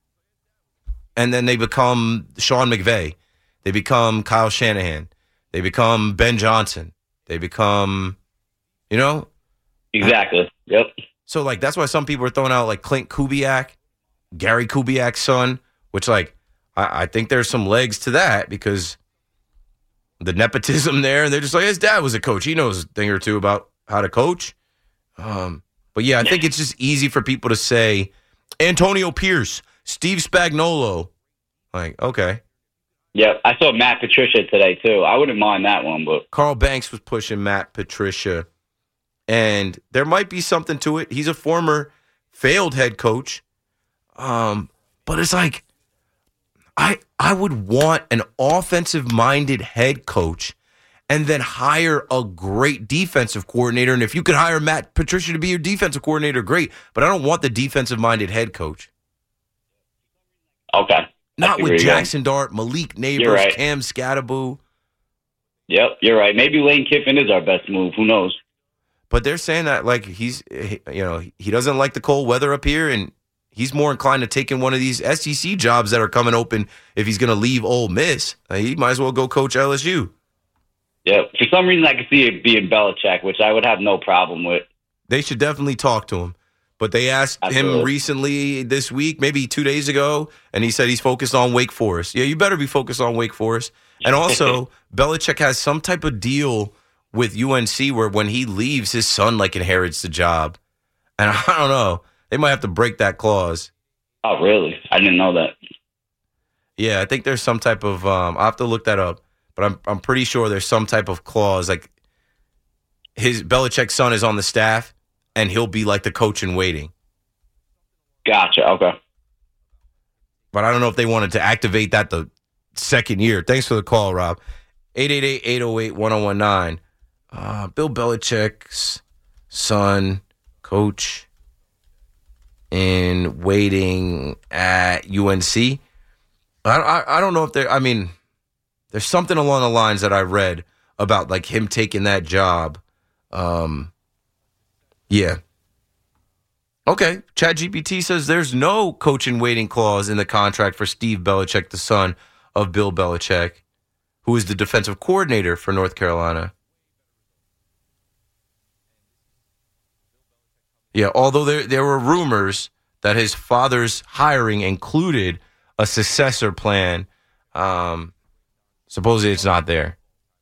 And then they become Sean McVay. They become Kyle Shanahan. They become Ben Johnson. They become, you know? Exactly. Yep. So, like, that's why some people are throwing out, like, Clint Kubiak, Gary Kubiak's son, which, like, I, I think there's some legs to that because the nepotism there. And they're just like, his dad was a coach. He knows a thing or two about how to coach. Um, but, yeah, I think it's just easy for people to say, Antonio Pierce, Steve Spagnuolo. Like, okay. Yep. I saw Matt Patricia today, too. I wouldn't mind that one, but Carl Banks was pushing Matt Patricia. And there might be something to it. He's a former failed head coach. Um, but it's like, I I would want an offensive-minded head coach and then hire a great defensive coordinator. And if you could hire Matt Patricia to be your defensive coordinator, great. But I don't want the defensive-minded head coach. okay. Not I with agree, Jackson Dart, Malik Neighbors, You're right. Cam Scatteraboo. Yep, you're right. Maybe Lane Kiffin is our best move. Who knows? But they're saying that, like, he's, you know, he doesn't like the cold weather up here, and he's more inclined to taking one of these S E C jobs that are coming open if he's going to leave Ole Miss. Uh, he might as well go coach L S U. Yeah, for some reason I could see it being Belichick, which I would have no problem with. They should definitely talk to him. But they asked Absolutely. him recently this week, maybe two days ago, and he said he's focused on Wake Forest. Yeah, you better be focused on Wake Forest. And also, Belichick has some type of deal with U N C where when he leaves, his son, like, inherits the job. And I don't know. They might have to break that clause. Oh, really? I didn't know that. Yeah, I think there's some type of um, – I'll have to look that up. But I'm I'm pretty sure there's some type of clause. Like, his Belichick's son is on the staff, and he'll be like the coach in waiting. Gotcha. Okay. But I don't know if they wanted to activate that the second year. Thanks for the call, Rob. eight eight eight, eight oh eight, one oh one nine. Uh, Bill Belichick's son, coach in waiting at U N C. I, I, I don't know if there, I mean, there's something along the lines that I read about, like, him taking that job. Um, yeah. Okay. ChatGPT says there's no coach in waiting clause in the contract for Steve Belichick, the son of Bill Belichick, who is the defensive coordinator for North Carolina. Yeah, although there there were rumors that his father's hiring included a successor plan, um, supposedly it's not there.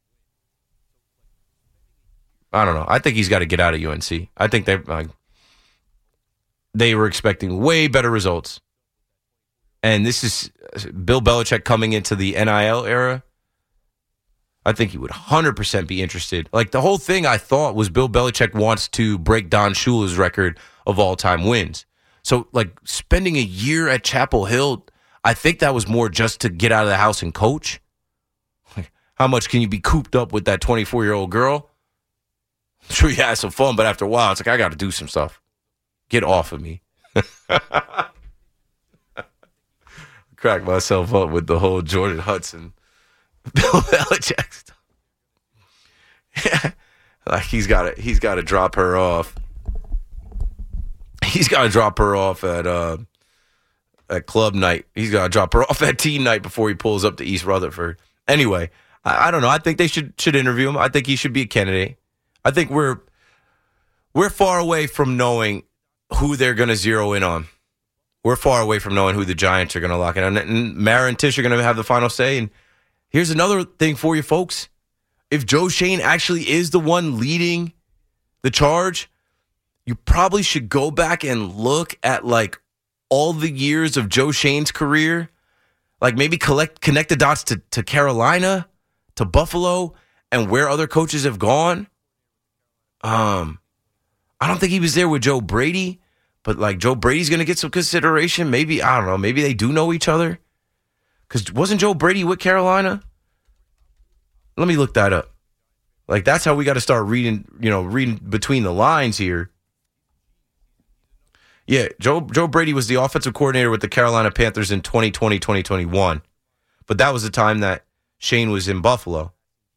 I don't know. I think he's got to get out of U N C. I think they like, they were expecting way better results. And this is Bill Belichick coming into the N I L era. I think he would one hundred percent be interested. Like, the whole thing I thought was Bill Belichick wants to break Don Shula's record of all-time wins. So, like, spending a year at Chapel Hill, I think that was more just to get out of the house and coach. Like, how much can you be cooped up with that twenty-four-year-old girl? I'm sure you had some fun, but after a while, it's like, I got to do some stuff. Get off of me. crack myself up with the whole Jordan Hudson, Bill Belichick stuff. Yeah, like he's got to he's got to drop her off. He's got to drop her off at uh, at club night. He's got to drop her off at teen night before he pulls up to East Rutherford. Anyway, I, I don't know. I think they should should interview him. I think he should be a candidate. I think we're we're far away from knowing who they're going to zero in on. We're far away from knowing who the Giants are going to lock in on. And Mara and Tish are going to have the final say. And here's another thing for you folks. If Joe Schoen actually is the one leading the charge, you probably should go back and look at like all the years of Joe Schoen's career. Like maybe collect connect the dots to, to Carolina, to Buffalo, and where other coaches have gone. Um, I don't think he was there with Joe Brady. But, like, Joe Brady's going to get some consideration. Maybe, I don't know, maybe they do know each other. Because wasn't Joe Brady with Carolina? Let me look that up. Like, that's how we got to start reading, you know, reading between the lines here. Yeah, Joe Joe Brady was the offensive coordinator with the Carolina Panthers in twenty twenty, twenty twenty-one. But that was the time that Schoen was in Buffalo.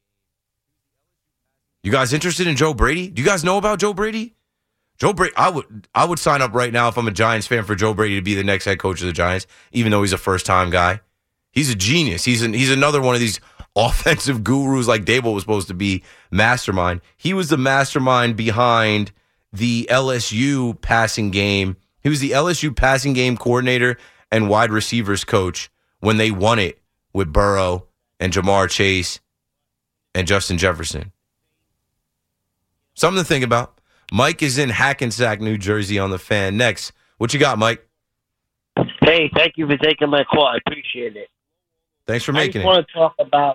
You guys interested in Joe Brady? Do you guys know about Joe Brady? Joe Brady, I would I would sign up right now if I'm a Giants fan for Joe Brady to be the next head coach of the Giants, even though he's a first-time guy. He's a genius. He's an, he's another one of these offensive gurus like Dable was supposed to be, mastermind. He was the mastermind behind the L S U passing game. He was the L S U passing game coordinator and wide receivers coach when they won it with Burrow and Jamar Chase and Justin Jefferson. Something to think about. Mike is in Hackensack, New Jersey on the Fan. Next, what you got, Mike? Hey, thank you for taking my call. I appreciate it. Thanks for making it. I just it. want to talk about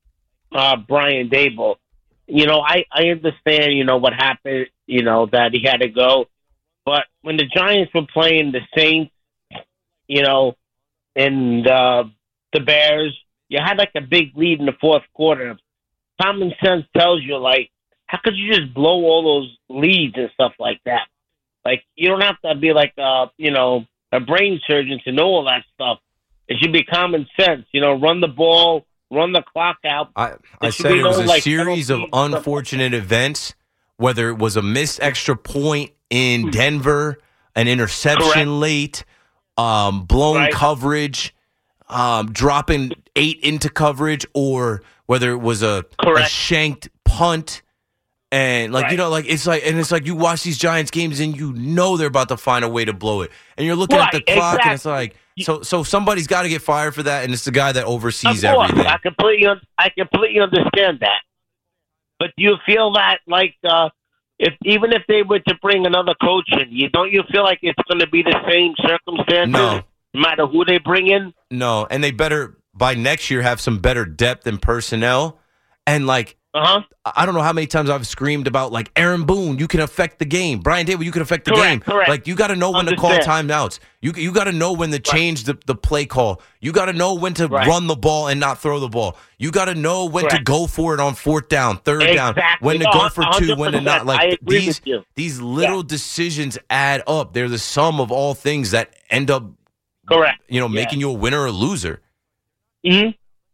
uh, Brian Dable. You know, I, I understand, you know, what happened, you know, that he had to go. But when the Giants were playing the Saints, you know, and uh, the Bears, you had like a big lead in the fourth quarter. Common sense tells you, like, how could you just blow all those leads and stuff like that? Like, you don't have to be like, uh, you know, a brain surgeon to know all that stuff. It should be common sense. You know, run the ball, run the clock out. I, I said it was a like, series of unfortunate events, whether it was a missed extra point in Denver, an interception Correct. late, um, blown right. coverage, um, dropping eight into coverage, or whether it was a, a shanked punt. And like right. you know, like it's like, and it's like you watch these Giants games and you know they're about to find a way to blow it, and you're looking right. at the clock exactly. and it's like, so so somebody's got to get fired for that, and it's the guy that oversees of course, everything. I completely, I completely understand that, but do you feel that like uh, if even if they were to bring another coach in, you don't you feel like it's going to be the same circumstances, no. no matter who they bring in? No, and they better by next year have some better depth and personnel, and like. Uh-huh. I don't know how many times I've screamed about, like, Aaron Boone, you can affect the game. Brian Dable, you can affect the correct, game. Correct. Like, you got to know when Understand. to call timeouts. You you got to know when to right. change the, the play call. You got to know when to right. run the ball and not throw the ball. You got to know when correct. to go for it on fourth down, third exactly. down, when to no, go for two, when to not. Like, these, with you. these little yeah. decisions add up. They're the sum of all things that end up, correct. you know, yeah. making you a winner or a loser. Mm-hmm.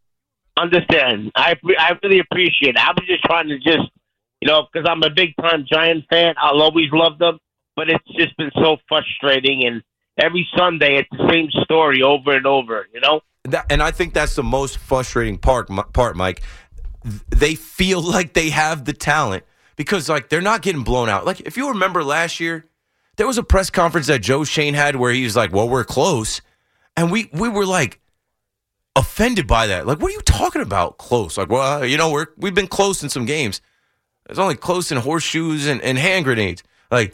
Understand. I I really appreciate it. I was just trying to just, you know, because I'm a big-time Giants fan. I'll always love them, but it's just been so frustrating. And every Sunday, it's the same story over and over, you know? That, and I think that's the most frustrating part, part, Mike. They feel like they have the talent because, like, they're not getting blown out. Like, if you remember last year, there was a press conference that Joe Schoen had where he was like, well, we're close. And we we were like, offended by that. Like, what are you talking about, close? Like, well, uh, you know, we're, we've been close in some games. It's only close in horseshoes and, and hand grenades. Like,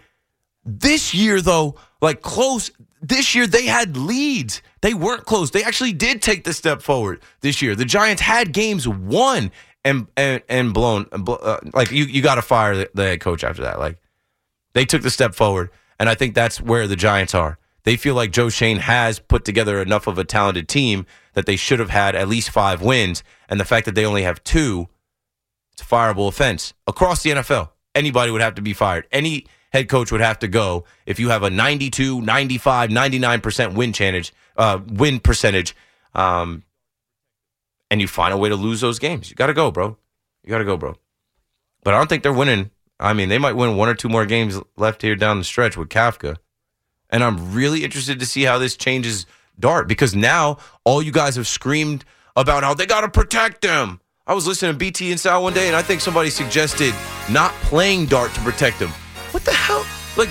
this year, though, like, close, this year they had leads. They weren't close. They actually did take the step forward this year. The Giants had games won and and, and blown. Uh, like, you, you got to fire the, the head coach after that. Like, they took the step forward, and I think that's where the Giants are. They feel like Joe Schoen has put together enough of a talented team that they should have had at least five wins. And the fact that they only have two, it's a fireable offense. Across the N F L, anybody would have to be fired. Any head coach would have to go if you have a ninety-two, ninety-five, ninety-nine percent win percentage, uh, win percentage, um, and you find a way to lose those games. You got to go, bro. You got to go, bro. But I don't think they're winning. I mean, they might win one or two more games left here down the stretch with Kafka. And I'm really interested to see how this changes Dart, because now all you guys have screamed about how they got to protect him. I was listening to B T Inside one day, and I think somebody suggested not playing Dart to protect him. What the hell? Like,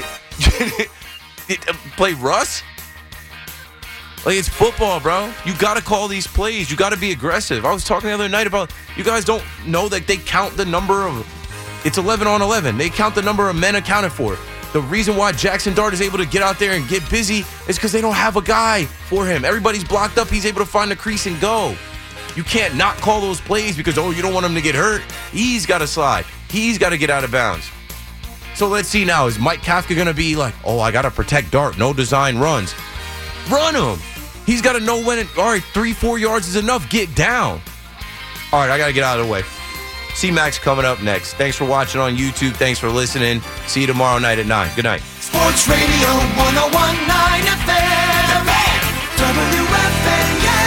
play Russ? Like, it's football, bro. You got to call these plays. You got to be aggressive. I was talking the other night about, you guys don't know that they count the number of, it's eleven on eleven. They count the number of men accounted for. The reason why Jackson Dart is able to get out there and get busy is because they don't have a guy for him. Everybody's blocked up. He's able to find the crease and go. You can't not call those plays because, oh, you don't want him to get hurt. He's got to slide. He's got to get out of bounds. So let's see now. Is Mike Kafka going to be like, oh, I got to protect Dart. No design runs. Run him. He's got to know when, it, all right, three, four yards is enough. Get down. All right, I got to get out of the way. C-Max coming up next. Thanks for watching on YouTube. Thanks for listening. See you tomorrow night at nine. Good night. Sports Radio one oh one point nine F M. W F A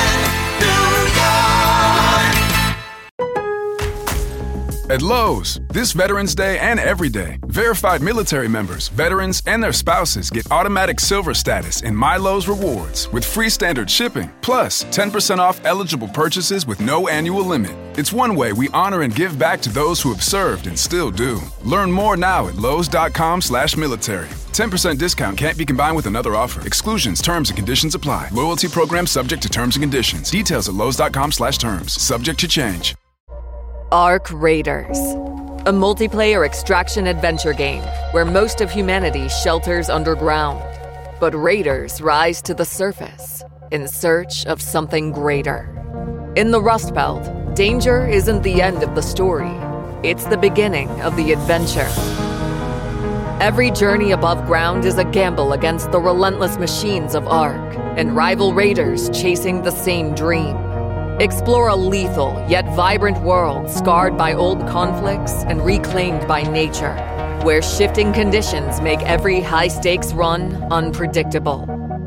N, New York. At Lowe's, this Veterans Day and every day, verified military members, veterans, and their spouses get automatic silver status in My Lowe's Rewards with free standard shipping, plus ten percent off eligible purchases with no annual limit. It's one way we honor and give back to those who have served and still do. Learn more now at lowes.com slash military. ten percent discount can't be combined with another offer. Exclusions, terms, and conditions apply. Loyalty program subject to terms and conditions. Details at lowes.com slash terms. Subject to change. Ark Raiders, a multiplayer extraction adventure game where most of humanity shelters underground. But raiders rise to the surface in search of something greater. In the Rust Belt, danger isn't the end of the story. It's the beginning of the adventure. Every journey above ground is a gamble against the relentless machines of Ark and rival raiders chasing the same dream. Explore a lethal yet vibrant world scarred by old conflicts and reclaimed by nature, where shifting conditions make every high-stakes run unpredictable.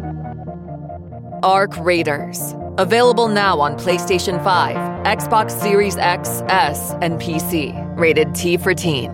Ark Raiders. Available now on PlayStation five, Xbox Series X, S, and P C. Rated T for Teen.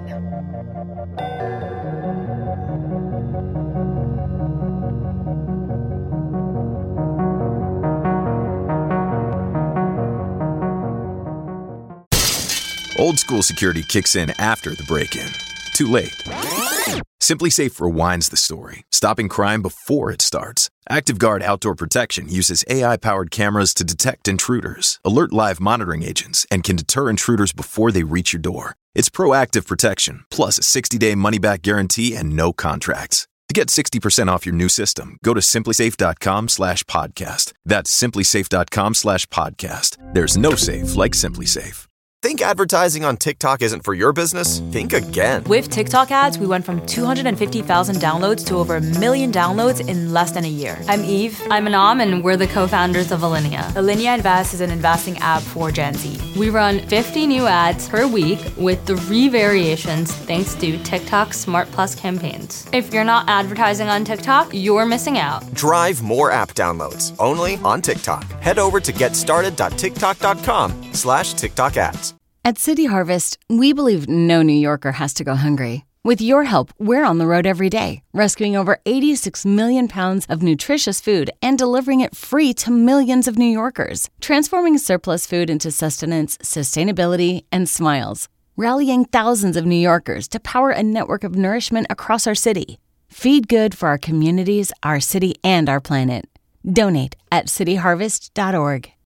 Old school security kicks in after the break-in. Too late. SimpliSafe rewinds the story, stopping crime before it starts. ActiveGuard Outdoor Protection uses A I-powered cameras to detect intruders, alert live monitoring agents, and can deter intruders before they reach your door. It's proactive protection, plus a sixty-day money-back guarantee and no contracts. To get sixty percent off your new system, go to simplysafe.com slash podcast. That's simplysafe.com slash podcast. There's no safe like SimpliSafe. Think advertising on TikTok isn't for your business? Think again. With TikTok ads, we went from two hundred fifty thousand downloads to over a million downloads in less than a year. I'm Eve. I'm Anam, and we're the co-founders of Alinea. Alinea Invest is an investing app for Gen Z. We run fifty new ads per week with three variations thanks to TikTok Smart Plus campaigns. If you're not advertising on TikTok, you're missing out. Drive more app downloads only on TikTok. Head over to getstarted.tiktok.com slash TikTok ads. At City Harvest, we believe no New Yorker has to go hungry. With your help, we're on the road every day, rescuing over eighty-six million pounds of nutritious food and delivering it free to millions of New Yorkers, transforming surplus food into sustenance, sustainability, and smiles, rallying thousands of New Yorkers to power a network of nourishment across our city. Feed good for our communities, our city, and our planet. Donate at city harvest dot org.